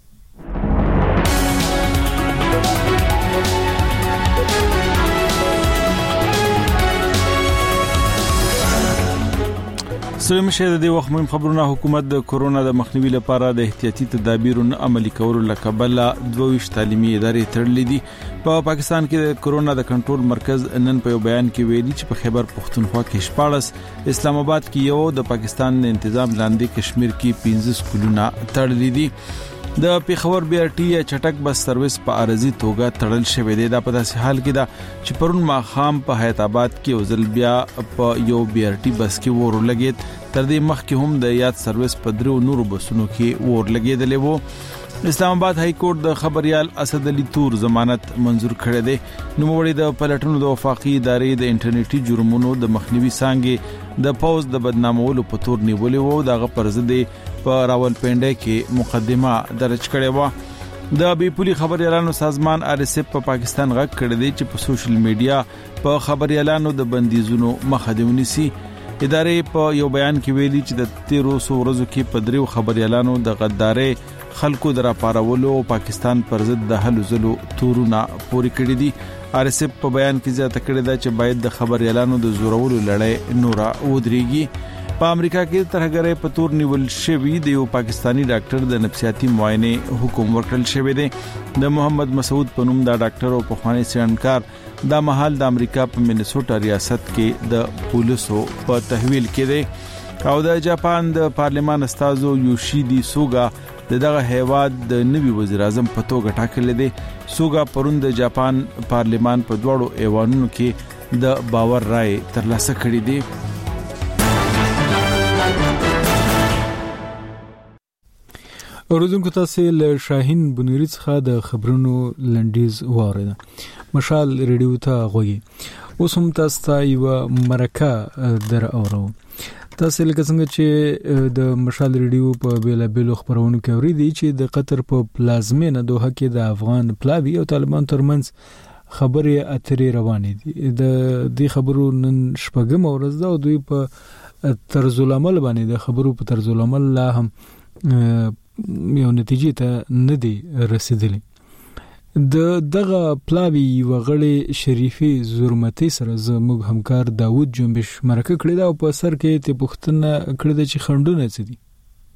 سلام شه د وخت مهم خبرونه. حکومت د کورونا د مخنیوي لپاره د احتیاطي تدابیرونو عملي کولو لپاره 22 تعلیمي ادارې تړلې دي. په پاکستان کې د کورونا د کنټرول مرکز نن په یو بیان کې ویلي چې په خیبر پختونخوا کې 14 اسلام آباد کې یو د پاکستان تنظیم لاندې کشمیر کې 15 سکولونه تړلې دي. د پیښور بي ار ټي یا چټک بس سرویس په عارضی توګه تړل شوې ده. دا په داسې حال کې ده چې پرون ماخام په حیات آباد کې وزل بیا په یو بي ار ټي بس کې ور لګید. تر دې مخکې هم د یاد سرویس په درو نورو بسونو کې ور لګیدلې وو. اسلام آباد های کورټ د خبريال اسد علي تور ضمانت منزور کړی دی. نو وړي د پلټنو د وفاقي ادارې د انټرنیټي جرمونو د مخنیوي څنګه د پوز د بدنامولو په تور نیولې وو. دغه پرځ په راولپنډي کې مقدمه درج کړې و. د بیپولي خبريالانو سازمان آر اس اف په پاکستان غږ کړی دی چې په سوشل میډیا په خبريالانو د بندیزونو مخه دی ونیسي. ادارې په یو بیان کې ویلي چې د 1300 ورځو کې په دریو خبريالانو د غدارې خلکو درا پارولو پاکستان پر ضد د هلو زلو تورونه پوري کړی دي. آر اس اف په بیان کې زیاته کړی دا چې باید د خبريالانو د زورولو لړۍ نورا ودرېږي. په امریکا کې ترهګرۍ په تور نیول شوی دی یو پاکستانی ډاکټر د نفسیاتي معاینه حکم ورکړل شوی دی. د محمد مسعود په نوم دا ډاکټر او په خواني سیانکار دا محل د امریکا په مینیسوټا ریاست کې د پولیسو په تحویل کې دی. او د جاپان د پارلمان استازو یوشیدي سوګا دغه هیواد د نوي وزیر اعظم په توګه ټاکل دي. سوګا پرون د جاپان پارلمان په دوړو ایوانونو کې د باور رائے ترلاسه کړې دي. اوریدونکو تاسو له شاهین بنوري څخه د خبرونو لنډیز واوریدل. مشال ریډیو ته غوږی. اوس هم تاسو ته یو مرکه در اورو. تاسو لکه څنګه چې د مشال ریډیو په بیل بیل خبرونو کې اوریدي چې د قطر په پلازمینه دوه کې د افغان پلاوی او طالبان ترمنځ خبرې اترې روانې دي. د دې خبرو نن شپږم ورځ ده او دوی په طرز العمل باندې د خبرو په طرز العمل لا هم یو نتیجه ته نه دی رسیدلی. دغه پلاوی وغړې شریفي زورمتي سره زموږ همکار داوود جنبش مرکه کړی دا په سر کې ته پښتنه کړی چې خندونه څه دي.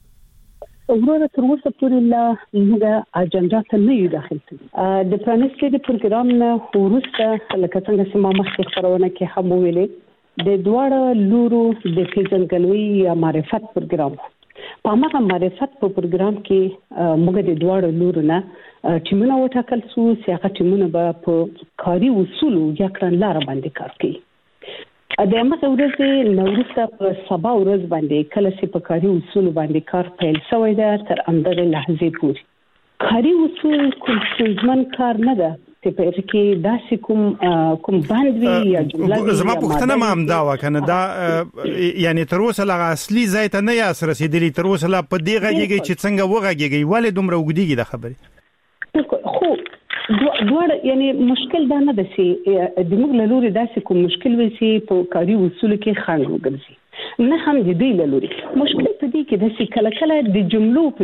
وروره تر اوسه پورې لا موږ اجنډا ته نه یو داخل شوي. د پرانیستي د پروګرام نه وروسته لکه څنګه چې ما مخکې خبرونه کې هم ویلې د دواړو لورو د پیژندګلوي یا معرفت پروګرام په هغه معرفت په پروګرام کې موږ د دواړو لورو نه ټیمونه وټاکل شو چې هغه ټیمونه به په کاري اصولو یا کړنلار باندې کار کوي. د امه ورځې نوروسته په سبا ورځ باندې کله چې په کاري اصولو باندې کار پیل شوی دی تر همدغه لحظې پورې. کاري اصول کوم څه کار نه ده چې په کې داسې کوم باندې یا جمله
زما پوښتنه ما هم دا وکنه دا یعنی تر اوسه لا اصلي ځای ته نه یاس رسیدلی تر اوسه لا په دې غږیږي چې څنګه وغږیږي ولې دومره وګدیږي د خبرې
خو دوړ یعنی مشکل دا نه ده چې د موږ له لوري داسې کوم مشکل وي چې په کاري اصول کې خنډ وګرځي نه هم د دې له لوري مشکل په دې کې د کله کله د جملو په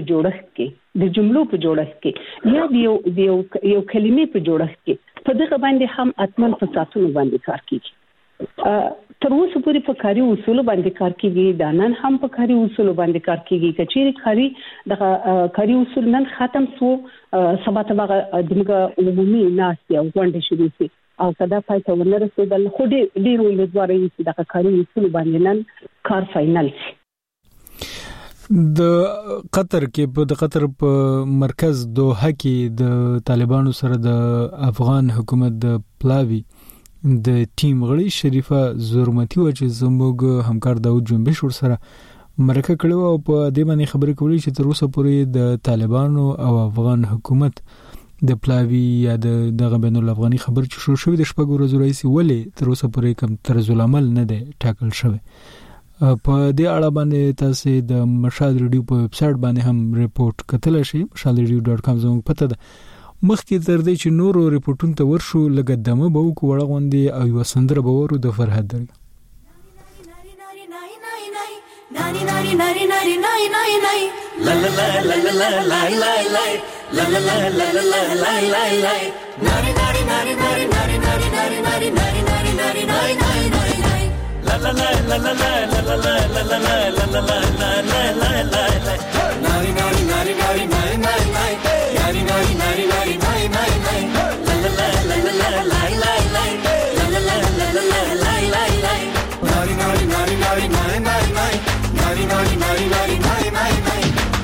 جوړښت کې یا د یو کلمې په جوړښت کې په دغه باندې هم اتمن په ساتلو باندې کار کیږي. تر اوسه پورې په کاري اصول باندې کار کیږي دا نن هم په کاري اصول باندې کار کیږي کچېری دغه کاري اصول نن ختم شو سبا ته هغه دغه عمومي ناس یو غونډه شروع شي او کدا پاتې ورنرسېدل خو ډېر امیدوارې چې دغه کاري اصول باندې نن کار فائنل شي.
د قطر په مرکز دوحه کې د طالبانو سره د افغان حکومت د پلاوی د ټیم غړي شریفه زورمتي و چې زموږ همکار داوود جنبش ور سره مرکه کړو او په دې باندې خبرې کولې چې تر اوسه پورې د طالبانو او افغان حکومت د پلاوی یا د بین الافغاني خبر چې شروع شوی د شپږ ورځې راځي ولې تر اوسه پورې کوم طرز العمل نه دی ټاکل شوی. په دې اړه باندې تاسو د مشال ریډیو په ویب سټ باندې هم ریپورت کتل شي mashalradio.com زموږ پته ده. مخکې تر دې چې نورو ریپورتونو ته ورشو لګ دمه به وکړو وړه غوندې او یو سندره به ورو د فرهاد دري
nari nari nari nari nari nari nari la la la la la la la la la la la la la la la la la la nari nari nari nari nari nari nari nari nari nari nari nari nari nari la la la la la la la la la la la la la la la la la la la nari nari nari nari nari nari nari nari nari nari nari nari nari la la la la la la la la la la la la la la la la la la nari nari nari nari nari nari nari nari nari nari nari nari nari nari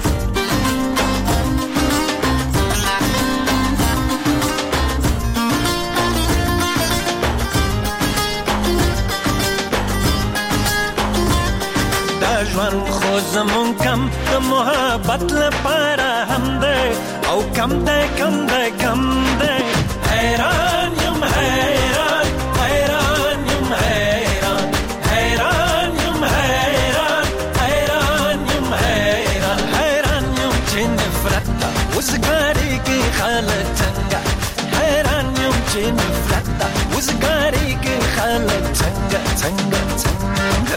دژمن خو زمون کم د محبت لپاره هم ده او کم ده کم ده کم ده حیران یم حیران حیران یم حیران حیران یم حیران حیران یم حیران حیران یم چې نفرت ده وزګاری کې خلک څنګه حیران یم چې نفرت ده وزګاری کې خلک څنګه څنګه څنګه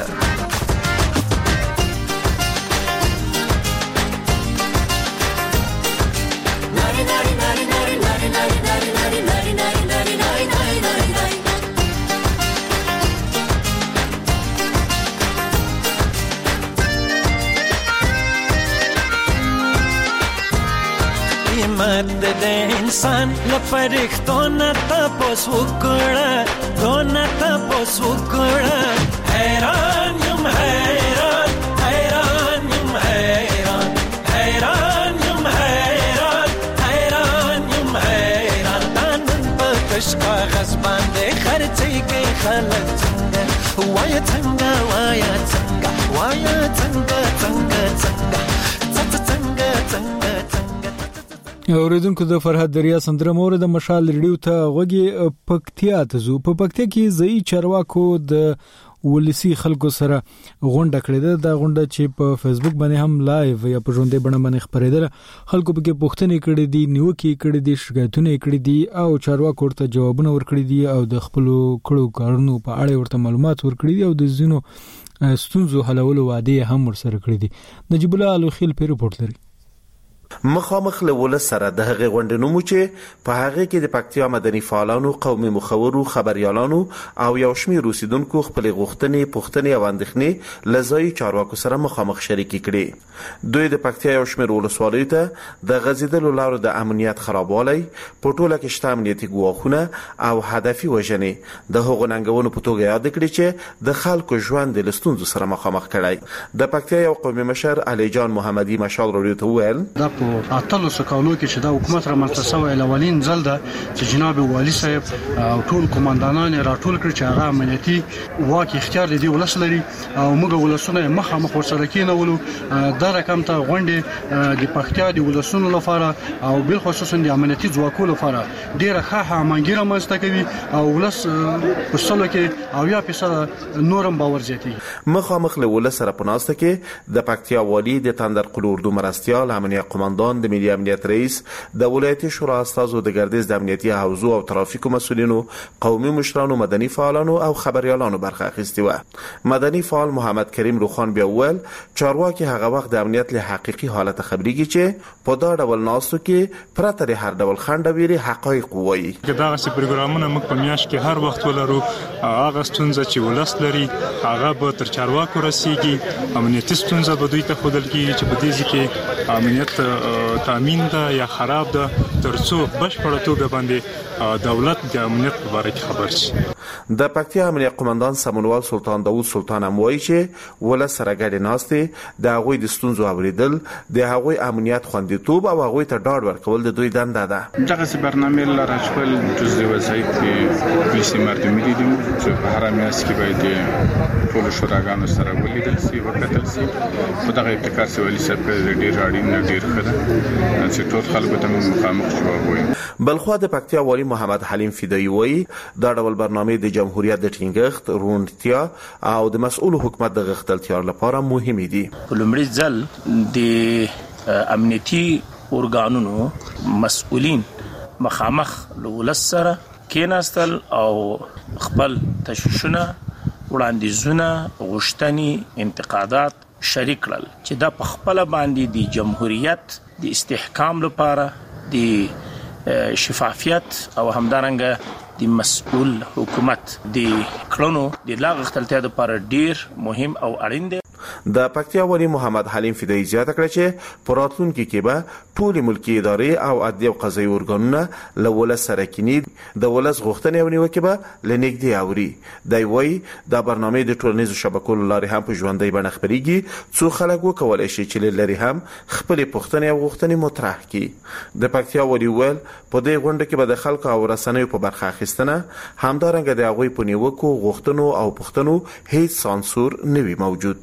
قیمت د انسان لپاره نه تاسو وکړه دونه تاسو وکړه حیران یم حیران حیران یم حیران حیران یم حیران حیران یم حیران نن په کشکا غصباندې خرڅې کې خلک څنګه وای څنګه وای څنګه وای څنګه څنګه څنګه څنګه څنګه
اوریدونکو د فرهاد دریا سندره مورد مشال ریډیو ته غوږی پکتیا ته زو په پکتیا کې ځای چارواکو د ولسی خلکو سره غونډه کړې ده. دا غونډه چې په فیسبوک باندې هم لایو یا په ژوندۍ بڼه باندې خبرېدل خلکو به کې پوښتنې کړې دي نیوکې کړې دي شکایتونه کړې دي او چارواکو ورته جوابونه ورکړي دي او د خپل کړو کارونو په اړه ورته معلومات ورکړي دي او د زینو ستونزو حلولو وعده هم ورسره کړې دي. نجیب الله الوخیل په ریپورت لري.
مخامخ له ول سره د هغه غونډې نوم چې په هغه کې د پکتیا مدني فعالانو قومي مخورو خبريالانو او یو شمېر اوسیدونکو خپل غوښتنې پوښتنې او اندېښنې لزای چارواکو سره مخامخ شریک کړي. دوی د پکتیا یو شمېر ولسوالیو ته د غزیدلو لارو د امنیت خرابوالي په ټوله کې شته امنیتي ګواښونه او هدفي وژنې د هغو ننګونو په توګه یاد کړي چې د خلکو ژوند د لستونزو سره مخامخ کړي. د پکتیا یو قومي مشر علي جان محمدي مشال راډیو ته ویل
په اتلو سکالو کې چې دا حکومت را منتصوي اولین ځل ده چې جناب والی صاحب او ټول کمانډانان راټول کړ چې هغه امنیتي واک اختیار لري ولس لري او موږ ولسونه مخامخ ورسره کېنولو. دا رقم ته غونډه د پکتیا د ولسونو لپاره او بل خصوصا د امنیتي ځواکونو لپاره ډیره ښه همغږي رامنځته کوي او ولس په سلو کې او یا په سره نورم باور زیاتوي.
مخامخ له ولس سره پناسته کې د پکتیا والی د تندر قلوردو مرستيال امنیت قومندان د ملي امنیت رئیس د ولایتي شورا استازو د ګردیز د امنیتي حوزو او ترافیکو مسولینو قومي مشرانو مدني فعالانو او خبريالانو برخه اخیستي و. مدني فعال محمد کریم روخان بیا ول چارواکي هغه وخت د امنیت له حقيقي حالت خبريږي چې په دا ډول ناسو کې پرته د هر ډول خندويري حقایق وایي.
دغه سي پروګرامونه موږ په میاش کې هر وخت ولرو هغه ستونزه چې ولس لري هغه به تر چارواکو رسیږي. امنیتي ستونزه به دوی ته خودل کیږي چې په دې ځکه امنیت تامین ده یا خراب ده ترڅو بشپړه توګه باندې دولت د امنیت په اړه خبر شي.
د پکتیا امنیت قومندان سمونوال سلطان داوود سلطان اموي چې ول سره ګډ ناشته د هغه د ستونزو اوریدل د هغه امنیت خوندیتوب او هغه ته ډاډ ورکول د دوی دنده ده.
دغه برنامه لاره خپل جزء وظایف کې پولیسي مردمي دي چې په هر میاشت کې باید
ټول شوراګانو سره ولیدل سي وکتل سي په دغه ابتکار سوالي سره ډیر اړین ډیر خدای چې ټول خلکو ته مخامخ شو وایي.
بلخوا د پکتیا والی محمد حلیم فدایی وایي دا ډول برنامه د جمهوریت د ټینګښت روڼتیا او د مسؤل حکومت د غښتلتیا لپاره مهمه دي.
لومړی ځل د امنیتي ارګانونو مسؤلین مخامخ لولس سره کېناستل او خپل تشویشونه وړاندیزونه غوښتنې انتقادات شریک کړل چې دا په خپل باندې د جمهوریت د استحکام لپاره د شفافیت او همدارنګه د مسؤل حکومت د کړنو د لاغښتلتیا لپاره ډیر مهم او اړین دی.
د پکتیا والی محمد حلیم فدایی زیاته کړه چې په راتلونکي کې به ټول ملکی ادارې او عدلي او قضایي ارګانونه له ولس سره کینی د ولس غوښتنې او نیوکې به لنګدي اوري. دی وایي دا برنامه د ټولنیزو شبکو لارې هم په ژوندۍ بڼه خبريږي څو خلک وکولای شي چې لري هم خپل پوښتنې او غوښتنې مطرح کړي. د پکتیا والی ول په دې غونډه کې به د خلکو او رسنیو په برخه اخیستنه همدارنګه د هغوی په نیوکو غوښتنو او پوښتنو هیڅ سانسور نه وي موجود.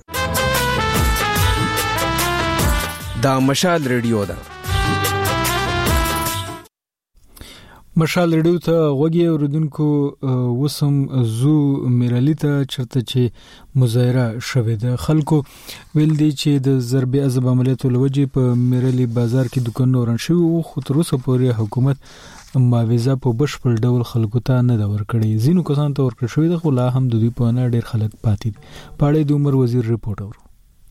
دا مشال ریډیو ده.
مشال ریډیو ته غوږی اوردونکو وسم زو میرالی ته چرته چې مظاهره شوه د خلکو ویل دي چې د ضرب عذاب عملیاتو لوجې په میرالی بازار کې دکانونه ورن شوی او خو تر اوسه پورې حکومت معاوضه په بشپړ ډول خلکو ته نه دا ورکړي. ځینو کسان ته ورکړل شوی د خو لا هم د دوی په اړه ډیر خلک پاتې دي. پاړې د عمر وزیر ریپورت اورو.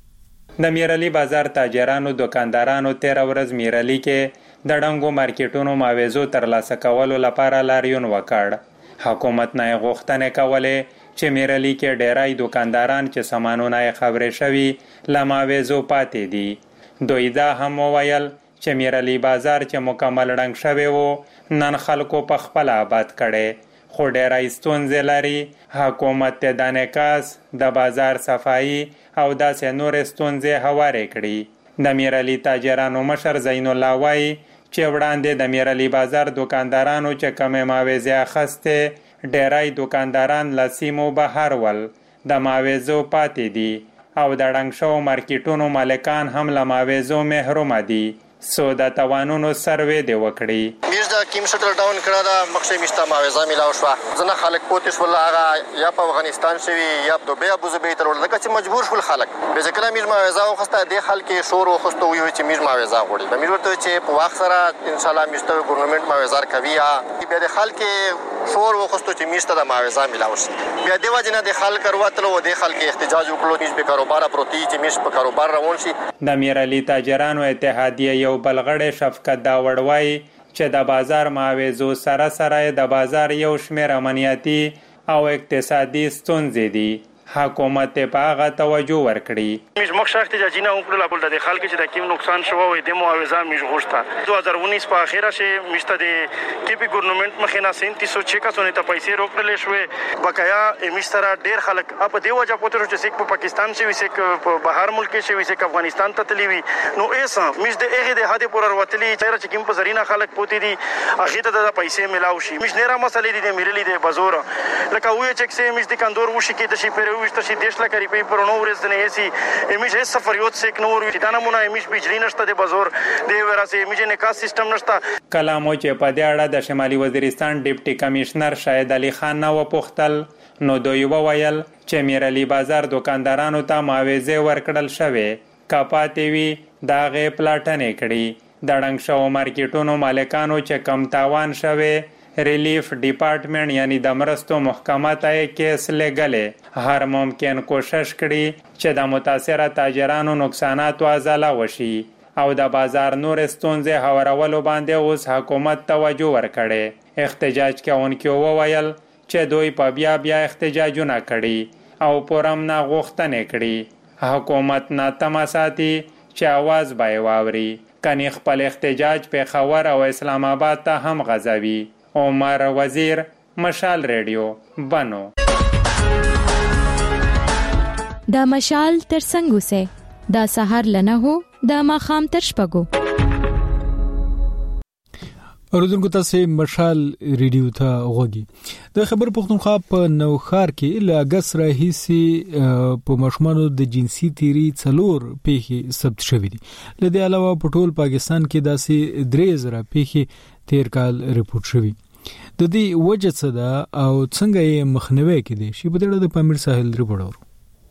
د میرالی بازار تاجرانو دکاندارانو 13 ورځ میرالی کې د ډنګو مارکیټونو معاوضو ترلاسه کولو لپاره لاریون وکړ. حکومت نه غوښتنه کوله چې میرالی کې ډیرای دکانداران چې سامانونه خبرې شوي لا معاوضو پاتې دي. دوی دا هم ویل چې میرالی بازار چې مکمل ډنګ شوی وو نن خلکو په خپل آباد کړي خو ډیرای ستونزې لري. حکومت د انعکاس د بازار صفایي او داسې نور ستونزې هوارې کړي. د میرالی تاجرانو مشر زین الله وایي چې وړاندې د میرالی بازار دکاندارانو چې کمې معاوضې اخیستې ډیرای دکانداران له سیمو بهر ول د معاوضو پاتې دي او د ډنګ شوو مارکیټونو مالکان هم له معاوضو محروم دي. سو د توانونو سروې دی وکړي.
میز د کیم شټل ډاون کړه دا مخشه میستا معاوضه ملاو شو. ځنه خلک پوتې شول هغه یا په افغانستان شوی یا په دوبه ابو ظبي تر ولدا چې مجبور شول خلک به ځکه میز معاوضه خوسته د خلک شور او خوسته وي چې میز معاوضه غوړي. به میز ورته چې په وخت سره ان شاء الله میستا ګورنمنت معاوضه کوي یا به د خلک شور او خوسته چې میستا د معاوضه ملاو شي. بیا د وجنه د خلک وروتلو د خلک احتجاج وکړو چې په کاروبار پروتي چې میز په کاروبار روان شي.
د میرالی تاجرانو اتحادیه یو بلغړی شفقت داوړوي چې د بازار معاوضو سره سره د بازار یو شمېر امنیتي او اقتصادي ستونزې دي. حکومت په هغه توجه ورکړي.
میش مخشه احتجاجي نه وکړل خپل د خلک چې د کیم نقصان شوه وي د معاوضه میش غوښته 2019 په اخیره شي میشته د کیپی ګورنمنت مخینه 3706 کسونه ته پیسې روکړل شوې بقایا میشتره ډیر خلک په دی وجه پوتره چې سیک په پاکستان شي سیک په بهر ملک شي سیک افغانستان ته تللی وي نو ایسا میش د هغه د هده پر وروتلی چې کیم په زرینا خلک پوتې دي اخیته د پیسې ملاو شي. میش نه را مسلې دي میرلی د بازار لکه وې چې سه میش د کندور وشي کې د شي پر وشته شي دیش لکه ریپی پر نو ورځ نه سي امیش هیڅ سفریوت سیک نور وي دا نمونه امیش بجلی نشته د بازار دی وراسه امیش نکاس سیستم نشته.
کلامو چې په دې اړه د شمالي وزیرستان ډیپټي کمشنر شاهد علي خان نو پوښتل نو دوی وویل چې میرالی بازار دکاندارانو ته معاوضه ورکړل شوې کپاتې وی دا غې پلاټنې کړي. د ډنګ شو مارکیټونو مالکانو چې کم تاوان شوه ریلیف ډپارټمنټ یعنی د مرستو محکمه ته کیس لګلې هر ممکن کوشش کړي چې د متاثره تاجرانو نقصانات ازاله وشي او د بازار نور ستونزې هوارولو باندې اوس حکومت توجه ورکړي. احتجاج کوونکو وویل چې دوی په بیا احتجاجونه کړي او پرم نه غوښتنې کړي. حکومت نه تماساتي چې आवाज به واوري کني خپل احتجاج په خاور او اسلام آباد ته هم غځوي. عمر وزیر مشال ریډیو بنو.
دا مشال تر څنګه سه دا سحر لنه هو دا ماخام تر شپګو.
اوردونکو تاسو مشال ریډیو ته غوږی د خبر پښتونخوا په نوخار کې ل اگست راهیسي په مشمانو د جنسي تیری څلور پیښې ثبت شوې دي. ل دې علاوه په ټول پاکستان کې داسې 3000 پیښې تیر کال ریپورت شوې. د دې وجه څه ده او څنګه یې مخنیوي کړي شي په دې د پامیر ساحل ریپورت.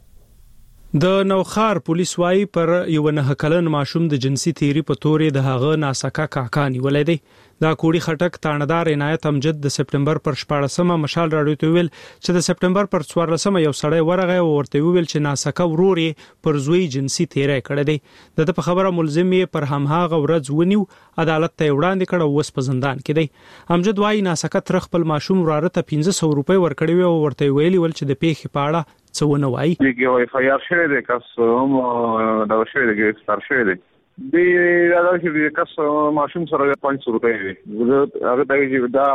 د نوخار پولیس وايي پر یو نه کلن ماشوم د جنسي تیری په تورې د هغه ناسکا کاکانی ولې دی. دا کوړی خټک تاندار عنایت امجد د سپټمبر پر 14مه مشال راډیو ته ویل چې د سپټمبر پر 14مه یو سړی ورغه او ورته ویل چې ناسکا وروري پر زوی جنسي تیری کړی دی. د په خبره ملزم یې پر هماغه ورځ ونیو عدالت ته وړاندې کړ او وس په زندان کې دی. امجد وايي ناسکا تر خپل ماشوم وراره ته 1500 روپۍ ورکړي او ورته ویلي ول چې د پیښې په اړه څه ونه وایي.
یو FIR شوی دی کس هم دا شوی دی ګرفتار شوی دی. دی دا چې کس ماشوم سره 500 روپۍ دی. هغه ته چې دا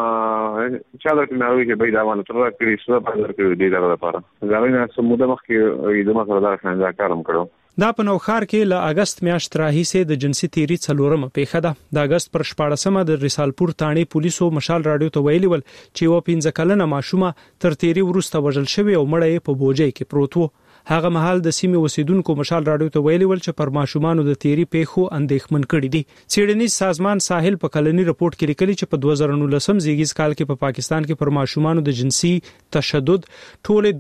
چا درته نه وایي چې به دا ونه تر کړی څه په اړه کې دی دا لپاره. دا نه سموده مخکې د مخه دا څنګه کارم کړو.
دا په نوخار کې ل اگست میاشت راهیسې د جنسي تیری څلورمه پیښه ده. د اگست پر 14مه د رسالپور تاني پولیسو مشال راډیو ته ویلي ول چې و 15 کلنه ماشومه تر تیری وروسته وژل شوی او مړی یې په بوجۍ کې پروت و. هغه مهال د سیمې اوسیدونکو مشال راډیو ته ویلي ول چې پر ماشومانو د تیری پیښو اندېښمن کړي دي. څېړنیز سازمان ساحل په کلنی رپورت کې لیکلي چې په 2019 زیږیز کال کې په پاکستان کې پر ماشومانو د جنسي تشدد ټول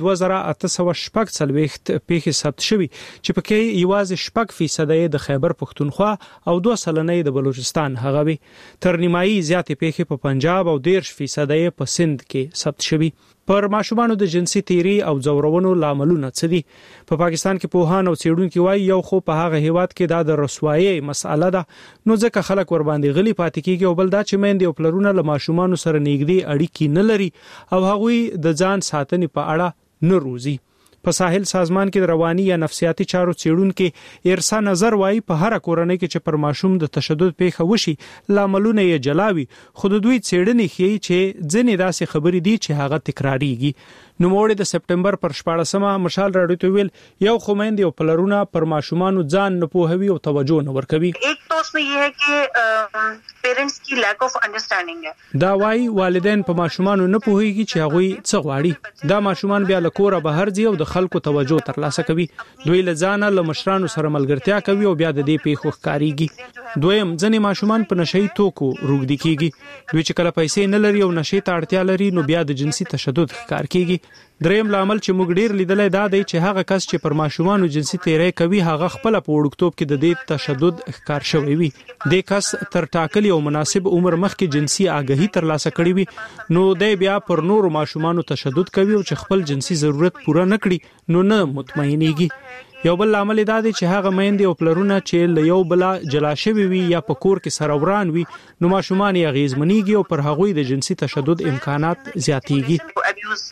2840 پیښې ثبت شوي چې پکې یوازې 6% د خیبر پښتونخوا او 2% د بلوچستان هغه وي. تر نیمایي زیاتې پیښې په پنجاب او 10% په سند کې ثبت شوي. پر ماشومانو د جنسي تیری او ځورونو لاملونه څه دي؟ په پاکستان کې پوهان او څېړونکو وایي یو خو په هغه هیواد کې دا د رسوایي مسأله ده نو ځکه خلک ور باندې غلي پاتې کیږي او بل دا چې میندې او پلرونه له ماشومانو سره نږدې اړیکې نه لري او هغوی د ځان ساتنې په اړه نه روزي. په ساحل سازمان کې رواني یا نفسیاتي چارو څېړونکو ارسا نظر وایي په هر کورنۍ کې چې پر ماشوم د تشدد پیښه وشي لاملونه یې جلاوي خو د دوی څېړنې ښيي چې ځینې داسې خبرې دي چې هغه تکراریږي. نوموړي د سپټمبر پر 14مه مشال راډیو ته ویل یو خومیند او پلرونه پر ماشومانو ځان نه پوهوي او توجه نه ورکوي.
ایک تو اس میں یہ ہے کہ پیرنٹس کی لیک اف انډرستانډینګ ہے.
دا وايي والدین په ماشومانو نه پوهیږي چې هغه څه غواړي. دا ماشومان بیا له کوره بهر ځي او د خلکو توجه ترلاسه کوي. دوی له ځانه له مشرانو سره ملګرتیا کوي او بیا د دې پیښو ښکاریږي. دویم ځنې ماشومان په نشئی توکو روږدي کیږي. دوی چې کله پیسې نه لري او نشئی ته اړتیا لري نو بیا د جنسي تشدد ښکار کیږي. دریم لامل چې موږ ډیر لیدلای دا دی چې هغه کس چې پر ماشومانو جنسي تیری کوي هغه خپل په وړکتوب کې د دې تشدد ښکار شوی وي. د کس تر ټاکلي او مناسب عمر مخکې جنسي آګاهي ترلاسه کړې وي نو د بیا پر نورو ماشومانو تشدد کوي او چې خپل جنسي ضرورت پوره نه کړي نو نه مطمئنېږي. یو بل عامل دا دی چې هغه میندې او پلرونه چې له یو بل جلا شوي وي یا په کور کې سره وران وي نو ماشومان یې اغیزمنېږي او پر هغوی د جنسي تشدد امکانات زیاتېږي.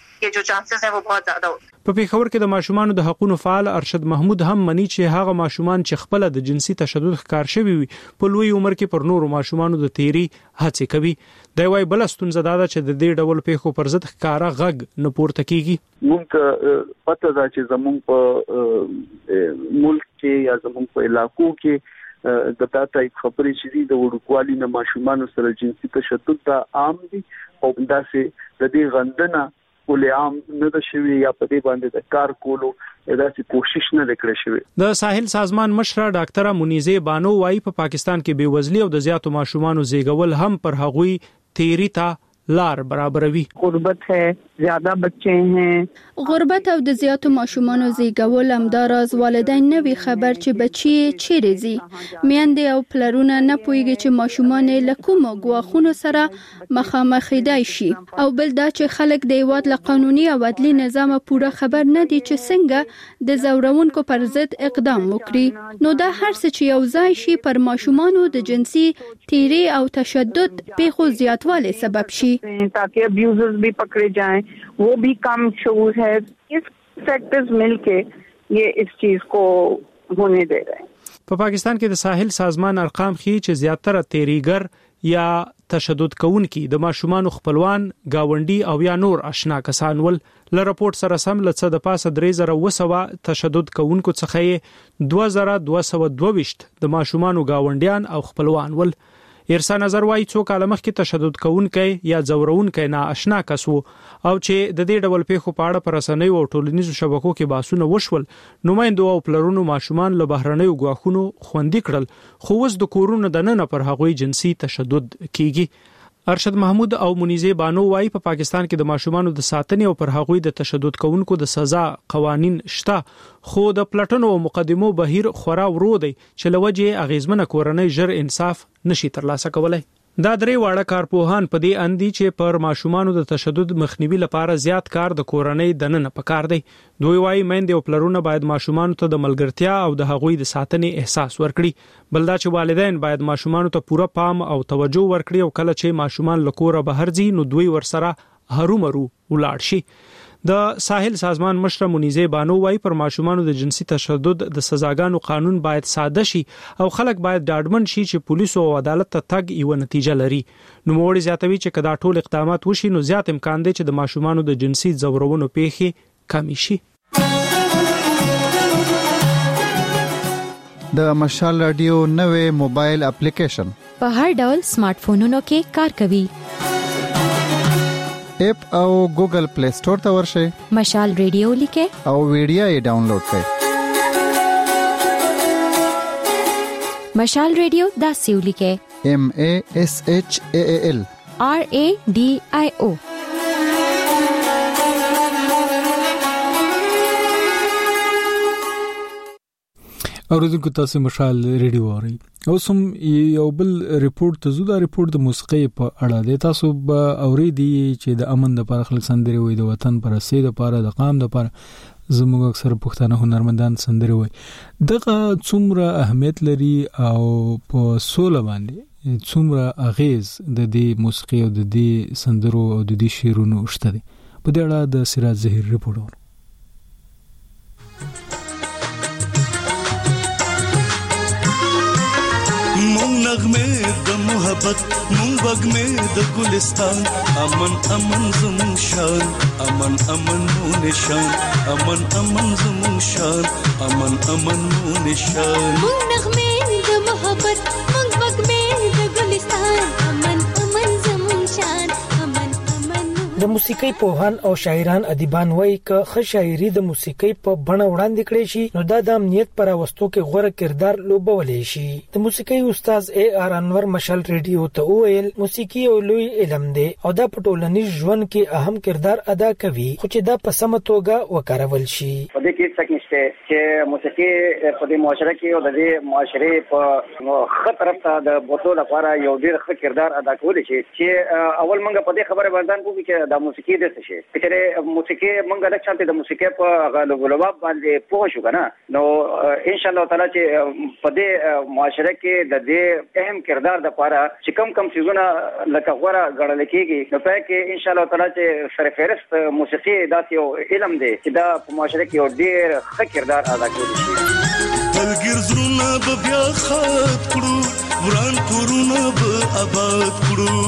په پیښور کې د ماشومانو د حقوقو فعال ارشد محمود هم مني چې هغه ماشومان چې خپل د جنسي تشدد ښکار شوی وي په لوی عمر کې پر نورو ماشومانو د تیری هڅه کوي. دا وايي بل ستونزه ده چې د دې ډول پیښو پر ضد ښکارا غږ نه پورته کیږي.
موږ پته ده چې زموږ په ملک کې یا زموږ په علاقو کې د تاسو خبرې چې د وړوکوالي نه ماشومان سره جنسي تشدد دا عام دي او داسې د دې غندنه ولې عام نه ده شوی یا په دې باندې د کار کولو داسې کوشش نه وکړي شوی.
د ساحل سازمان مشره ډاکټره منیزه بانو وايي په پاکستان کې بیوزلي او د زیاتو ماشومانو زیږول هم پر هغوی تیری ته لار برابروي.
غربت ہے زیاده بچے ہیں
غربت او د زیاتو ماشومانو زیږول همداراز والدین نه وی خبر چې بچي چیرې زی. میندې او پلرونه نه پوهیږي چې ماشومان له کومو ګواښونو سره مخامخ دی شي او بل دا چې خلک د هیواد له قانوني او عدلي نظام پوره خبر نه دي چې څنګه د زورونکو پر ضد اقدام وکړي. نو دا هر څه چې یو ځای شي پر ماشومانو د جنسي تیری او تشدد پیښو زیاتوالی سبب شي
تاکہ ابیوزرز بھی پکڑے جائیں وہ بھی کم شعور ہے. اس فیکٹرز مل کے یہ اس چیز کو ہونے دے رہے ہیں.
په پاکستان کې د ساحل سازمان ارقام ښيي چې زیاتره تیریګر یا تشدد کوونکي د ماشومانو خپلوان گاونډي او یا نور آشنا کسان ول. له راپورټ سره سم لڅ د پاسه 3200 تشدد کوونکو څخه 2222 د ماشومانو گاونډیان او خپلوان ول. ارسا نظر وايي څو کال مخکې تشدد کوونکې یا ځورونکې ناآشنا کس وو او چې د دې ډول پیښو په اړه پر رسنیو او ټولنیزو شبکو کې بحثونه وشول. نمائندو او پلرونو ماشومان له بهرنیو غواخونو خوندي کړل، خو اوس د کورونو دننه پر هغوی جنسي تشدد کیږي. ارشد محمود او منیزه بانو وايي په پاکستان کې د ماشومانو د ساتنې او پر هغوی د تشدد کوونکو د سزا قوانين شته، خو د پلټنو او مقدمو بهیر خورا ورو دی چې لوجه اغیزمنه کورنۍ ژر انصاف نشي ترلاسه کولای. دا درې واړه کارپوهان په دې اندي چې پر ماشومانو د تشدد مخنیوي لپاره زیات کار د کورنۍ دننه پکار دی. دوی وايي مېندې او پلرونه باید ماشومانو ته د ملګرتیا او د هغوی د ساتنې احساس ورکړي، بل دا چې والدین باید ماشومانو ته پوره پام او توجه ورکړي او کله چې ماشومان له کوره بهر ځي نو دوی ورسره هرومرو ولاړ شي. د ساحل سازمان مشر منیزه بانو وايي پر ماشومانو د جنسي تشدد د سزاګانو قانون باید ساده شي او خلک باید ډاډمن شي چې پولیس او عدالت ته تګ یو نتیجه لري. نو موږ زیاتوي چې کدا ټول اقدامات وشي نو زیات امکان دی چې د ماشومانو د جنسي ځورونو پیښې کم شي.
د مشال رادیو نوې موبایل اپلیکیشن
په هر ډول سمارټ فونونو کې کار کوي.
اپ او ګوګل پلی سٹور ته ورشئ،
مشال ریډیو لیکه
او ویډیو یې ډاونلوډ کړئ.
مشال ریډیو دا سیو لیکه
MASHAAL
RADIO.
اوریدونکو تاسو مشال ریډیو اورئ. اوس هم یو بل ریپورت ته زو. دا ریپورت د موسیقي په اړه دی. تاسو به اوریدي چې د امن لپاره خلک سندري وي، د وطن پر اساس لپاره، د قام لپاره زموږ اکثر پښتانه هنرمندان سندري وي. دغه څومره اهمیت لري او په سوله باندې څومره اغیز د دې موسیقي او د دې سندرو او د دې شعرونو شته دي. په دې اړه د سراج زهیر ریپورت.
مون نغمه د محبت مون وګمه د ګلستان، امن امن زمون شان، امن امن مون نشان، امن امن زمون شان، امن امن مون نشان.
مون نغمه د محبت مون وګمه د ګلستان، امن امن زمون شان، امن امن.
د موسیقي پوهان او شاعران ادیبان وایي ک خ شاعري د موسیقي په بڼه وړاندې کړي شي نو دا د امنیت پر واستو کې غوړه کردار لوبولې شي. د موسیقي استاد AR انور مشال ریډیو ته ویل موسیقي او لوی علم دی او دا په ټولنیز ژوند کې اهم کردار ادا کوي، خو چې دا په سمه توګه وکارول شي.
په دې کې څه نشته چې موسیقي په دې معاشره کې او د دې معاشره په خطر ته د بوتلو لپاره یو ډیر ښه کردار ادا کولی شي. چې اول موږ په دې خبره باندې کوو چې د موسیقي د څه شي چې موسیقي موږ د چانته د موسیقي په غلباب باندې پوه شو کنه نو ان شاء الله تعالی چې په دې معاشره کې د دې اهم کردار د لپاره چې کم سيزونه لکه غوړه غړل کېږي نو په کې ان شاء الله تعالی چې سرفهرست موسیقي داسې یو علم دی چې دا په معاشره کې یو ډیر ښه کردار ادا کوي.
بلګر زړونه به بیا خاط کړو، وران کورونه به آباد کړو،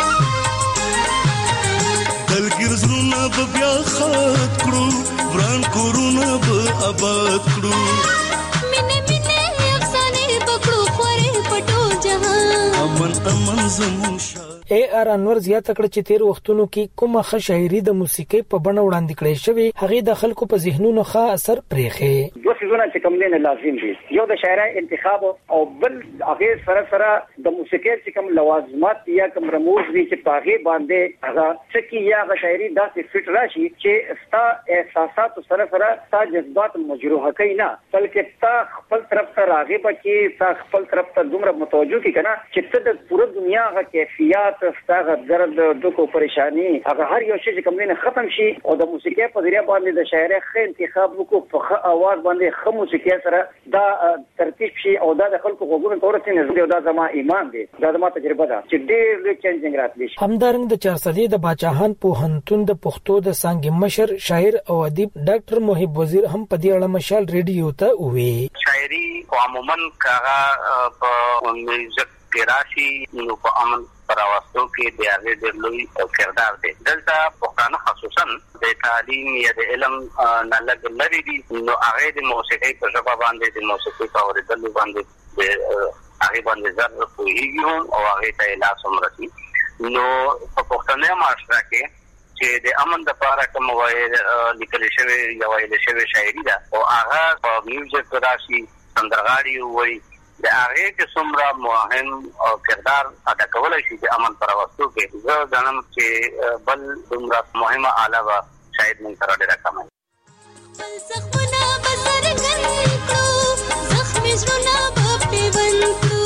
بلګر زړونه به بیا خاط کړو، وران کورونه به آباد کړو.
مینه مینه افسانه پکړو خورې پټو جهان،
امن امن زمون شان.
AR انور زیات کړ چې تیر وختونو کې کومه ښه شاعري د موسیقي په بڼه وړاندې کړې شوی هغه د خلکو په ذهنونو ښه اثر پرېخي.
دوه سيزونه چې کوم نه لازم دي، یو د شاعرۍ انتخاب او بل هغه سره د موسیقي چې کوم لوازمات یا کوم رموز دي چې پاغه باندې هغه څکی یا غ شاعري داسې فټ راشي چې ستا احساسات سره ستا جذبات مجروح کوي نه، بلکې تا خپل طرف ته راغب کی، تا خپل طرف ته دومره متوجه کی کنه چې ته د پوره دنیا غ کیفیت ستاسو درد دکھ او پریشانی هغه هر یو شی کوم نه ختم شي او د موسیقي په ذریعہ باندې د شاعر ښه انتخاب وکړو په ښه आवाज باندې ښه موسیقي سره دا ترتیب شي او دا د خلکو غوږونو ته ورسېږي. دا زما ایمان دی، دا زما تجربه ده چې ډېر لوی چینجینګ راتلی شي.
همدارنګ د 400 د باچاهان پوهنتون د پښتو د څانګې مشر شاعر او ادیب ډاکټر محب وزیر هم په دې اړه مشال ریډیو ته وویل
شاعري عموما کاغه په میوزیک کې راشي نو په امن پراوستو کې د هغه د لوی کردار دی. دلته پښتانه خصوصا د تعلیم یا د علم نه لږ لري دي نو هغه د موسیقي په ژبه باندې د موسیقي په اوریدلو باندې هغه باندې زر کوهيږي هم او هغه ته لاس هم رسي. نو په پښتني معاشره کې چې د امن د لپاره کوم وایي لیکل شوی یا ویل شوی شاعري ده او هغه په میوزیک راشي سندرغاړي وایي د هغه کې څومره مهم او کردار ادا کولای شي د امن پر واسطو کې زه غواړم چې بل دومره مهمه علاوه شاید موږ سره ډېر کم وي.
زخمنا بسر کنکو زخم زړونه په پیوندو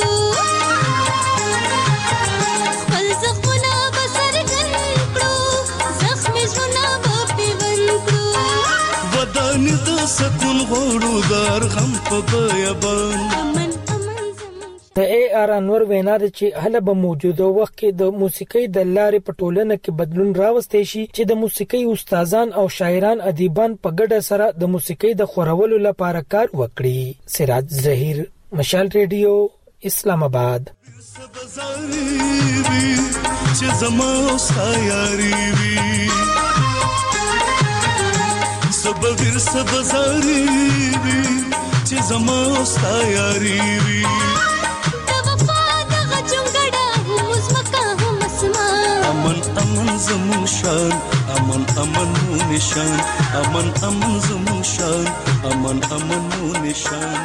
خپل زخمنا بسر کنکو زخم زړونه په پیوندو
ودان د سکون غوړو دار غم په بیابان.
د اے آر انور وینا ده چې هله به موجوده وخت کې د موسیقۍ د لارې په ټولنه کې بدلون راوستي شي چې د موسیقۍ استادان او شاعران ادیبان په ګډه سره د موسیقۍ د خورولو لپاره کار وکړي. سراج ظهیر، مشال ریډیو، اسلام آباد.
چې زما سایاري وي صبر سبزاري وي چې زما سایاري وي امن امن زمون شان امن امن مو نشان امن امن زمون شان امن امن مو نشان.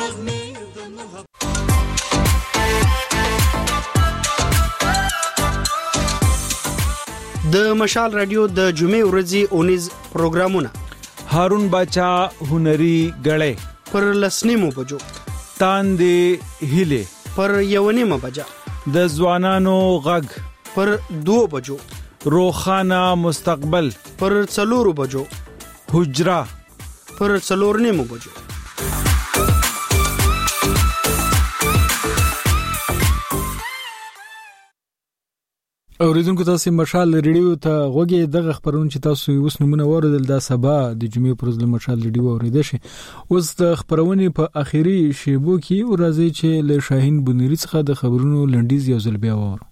د مشال رادیو د جمعې ورځې اونیز پروګرامونه
هارون باچا هنري غړې
پر لسنیمو بجو
تاندې هله
پر یونیمه بجا
د ځوانانو غږ
پر 2 بجو
روخانه مستقبل
پر 4 بجو
حجرا
پر 4 نیمو بجو.
اوریدونکو تاسو مشال ریډیو ته غوږی دغه خبرونه چې تاسو اوس نمونه اوریدل دا سبا د جمعې پر ورځ مشال ریډیو اوریدل شي. اوس د خبرونه په اخیری شیبو کې ورځي چې له شاهین بنيري څخه د خبرونو لنډیز یو ځل بیا وره.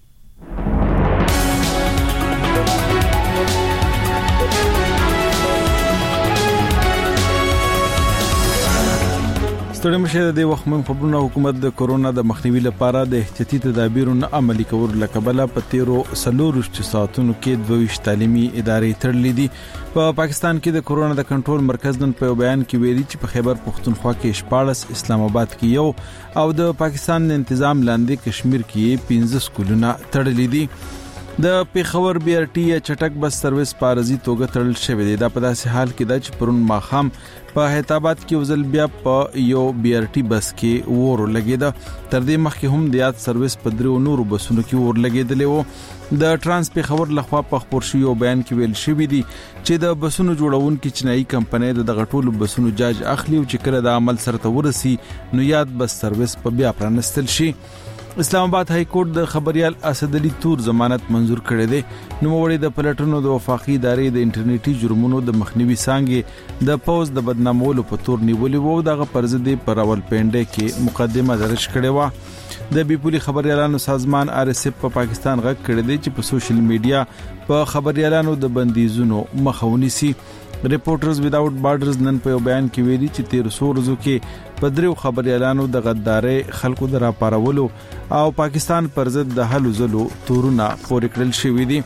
ستړي مشه د وخت من خبرونه حکومت د کورونا د مخنیوي لپاره د احتیاطي تدابیرونو عملي کول لکبله په 13 ساتونو کې 22 تعلیمي ادارې تړلې دي. په پاکستان کې د کورونا د کنټرول مرکز نن په بیان کې ویلي چې په خیبر پختونخوا کې 14 اسلام آباد کې یو او د پاکستان نظام لاندې کشمیر کې 15 سکولونه تړلې دي. د پیښور بي ار ټي چټک بس سرویس پارزي توګه تړل شوی دی. دا په داسې حال کې د پرون ماخام په هیتاباد کې وزل بیا په یو بي ار ټي بس کې ور لګیدا. تر دې مخکې هم د یاد سرویس په درو نورو بسونو کې ور لګیدلې وو. د ترانس پیښور لخوا په خبر شو یو بیان کې ویل شوی دی چې د بسونو جوړونکو چینایي کمپنۍ د غټولو بسونو جاج اخلي او چې کله د عمل سره ورسي نو یاد بس سرویس په بیا پرانستل شي. اسلام آباد های کورټ د خبريال اسد علي تور ضمانت منزور کړی دی. نو وړي د پلټنو د وفاقي ادارې د انټرنیټي جرمونو د مخنیوي څنګه د پوز د بدنامولو په تور نیولې وو. دغه پرځدي پر اول پنده کې مقدمه درج کړې و. د بیپولي خبريالانو سازمان آر اس اف په پاکستان غږ کړی دی چې په سوشل میډیا په خبريالانو د بندیزونو مخاوني سي. ریپورټرز وداوټ بارډرز نن په بیان کې ویلي چې 1300 ورځو کې په درو خبريالانو د غداري خلکو د راپارولو او پاکستان پر ضد د حلو زلو تورونه پورې کړل شوې دي.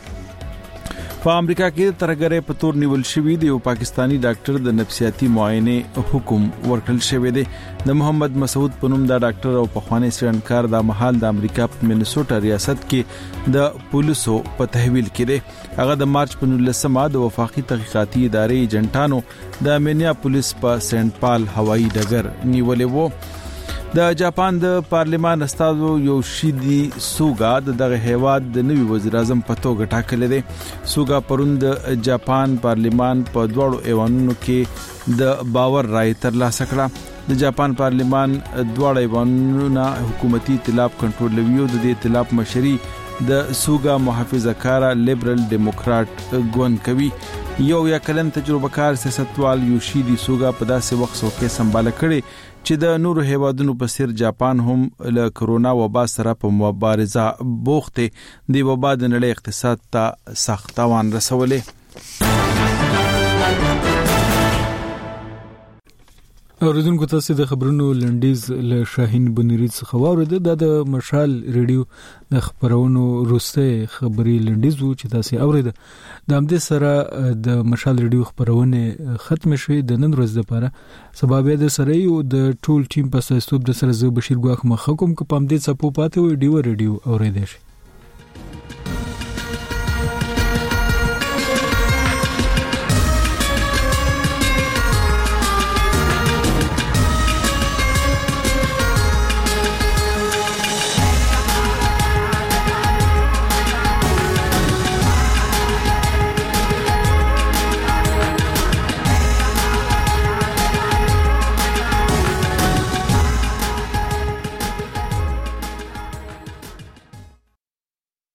په امریکا کې ترګره په تور نیول شوې دی او پاکستانی ډاکټر د نفسیاتي معاینه حکم ورکړل شوی دی. د محمد مسعود پنوم دا ډاکټر او په خواني سرنکار د محل د امریکا په منیسوټا ریاست کې د پولیسو په تحویل کې دی. هغه د مارچ په 19 د وفاقي تحقیقاتي ادارې ایجنټانو د منیا پولیس په سنت پال هوایي ډګر نیولې وو. د جاپان د پارلمان استادو یوشیدی سوګا دغه هیواد د نوي وزیر اعظم په توګه ټاکل دي. سوګا پروند جاپان پارلمان په دوړو ایوانونو کې د باور رائے ترلاسه کړه. د جاپان پارلمان دوړو ایوانونو حکومتي ائتلاف کنټرولوي او د ائتلاف مشري د سوګا محافظه کار لیبرل ډیموکرات ګوند کوي. یو یا کلن تجربه کار سیاستوال یوشیدی سوګا په داسې وخت کې سمبال کړي چې د نورو هیوادونو په سر جاپان هم له کرونا وبا سره په مبارزه بوخته دی. وبا د نړۍ اقتصاد ته سخت تاوان رسولې. اوریدونکو تاسو د خبرونو لنډیز له شاهین بنيري څخه واورید د مشال ریډیو د خبرونو روسته خبري لنډیز وو چې تاسو اورید د همدې سره د مشال ریډیو خبرونه ختم شوه د نن ورځ لپاره سبب د سره یو د ټول ټیم په سستوب د سره زه بشیر ګواخ مخکوم کو پام دې څپو پاتې وي ډیو ریډیو اوریدل شي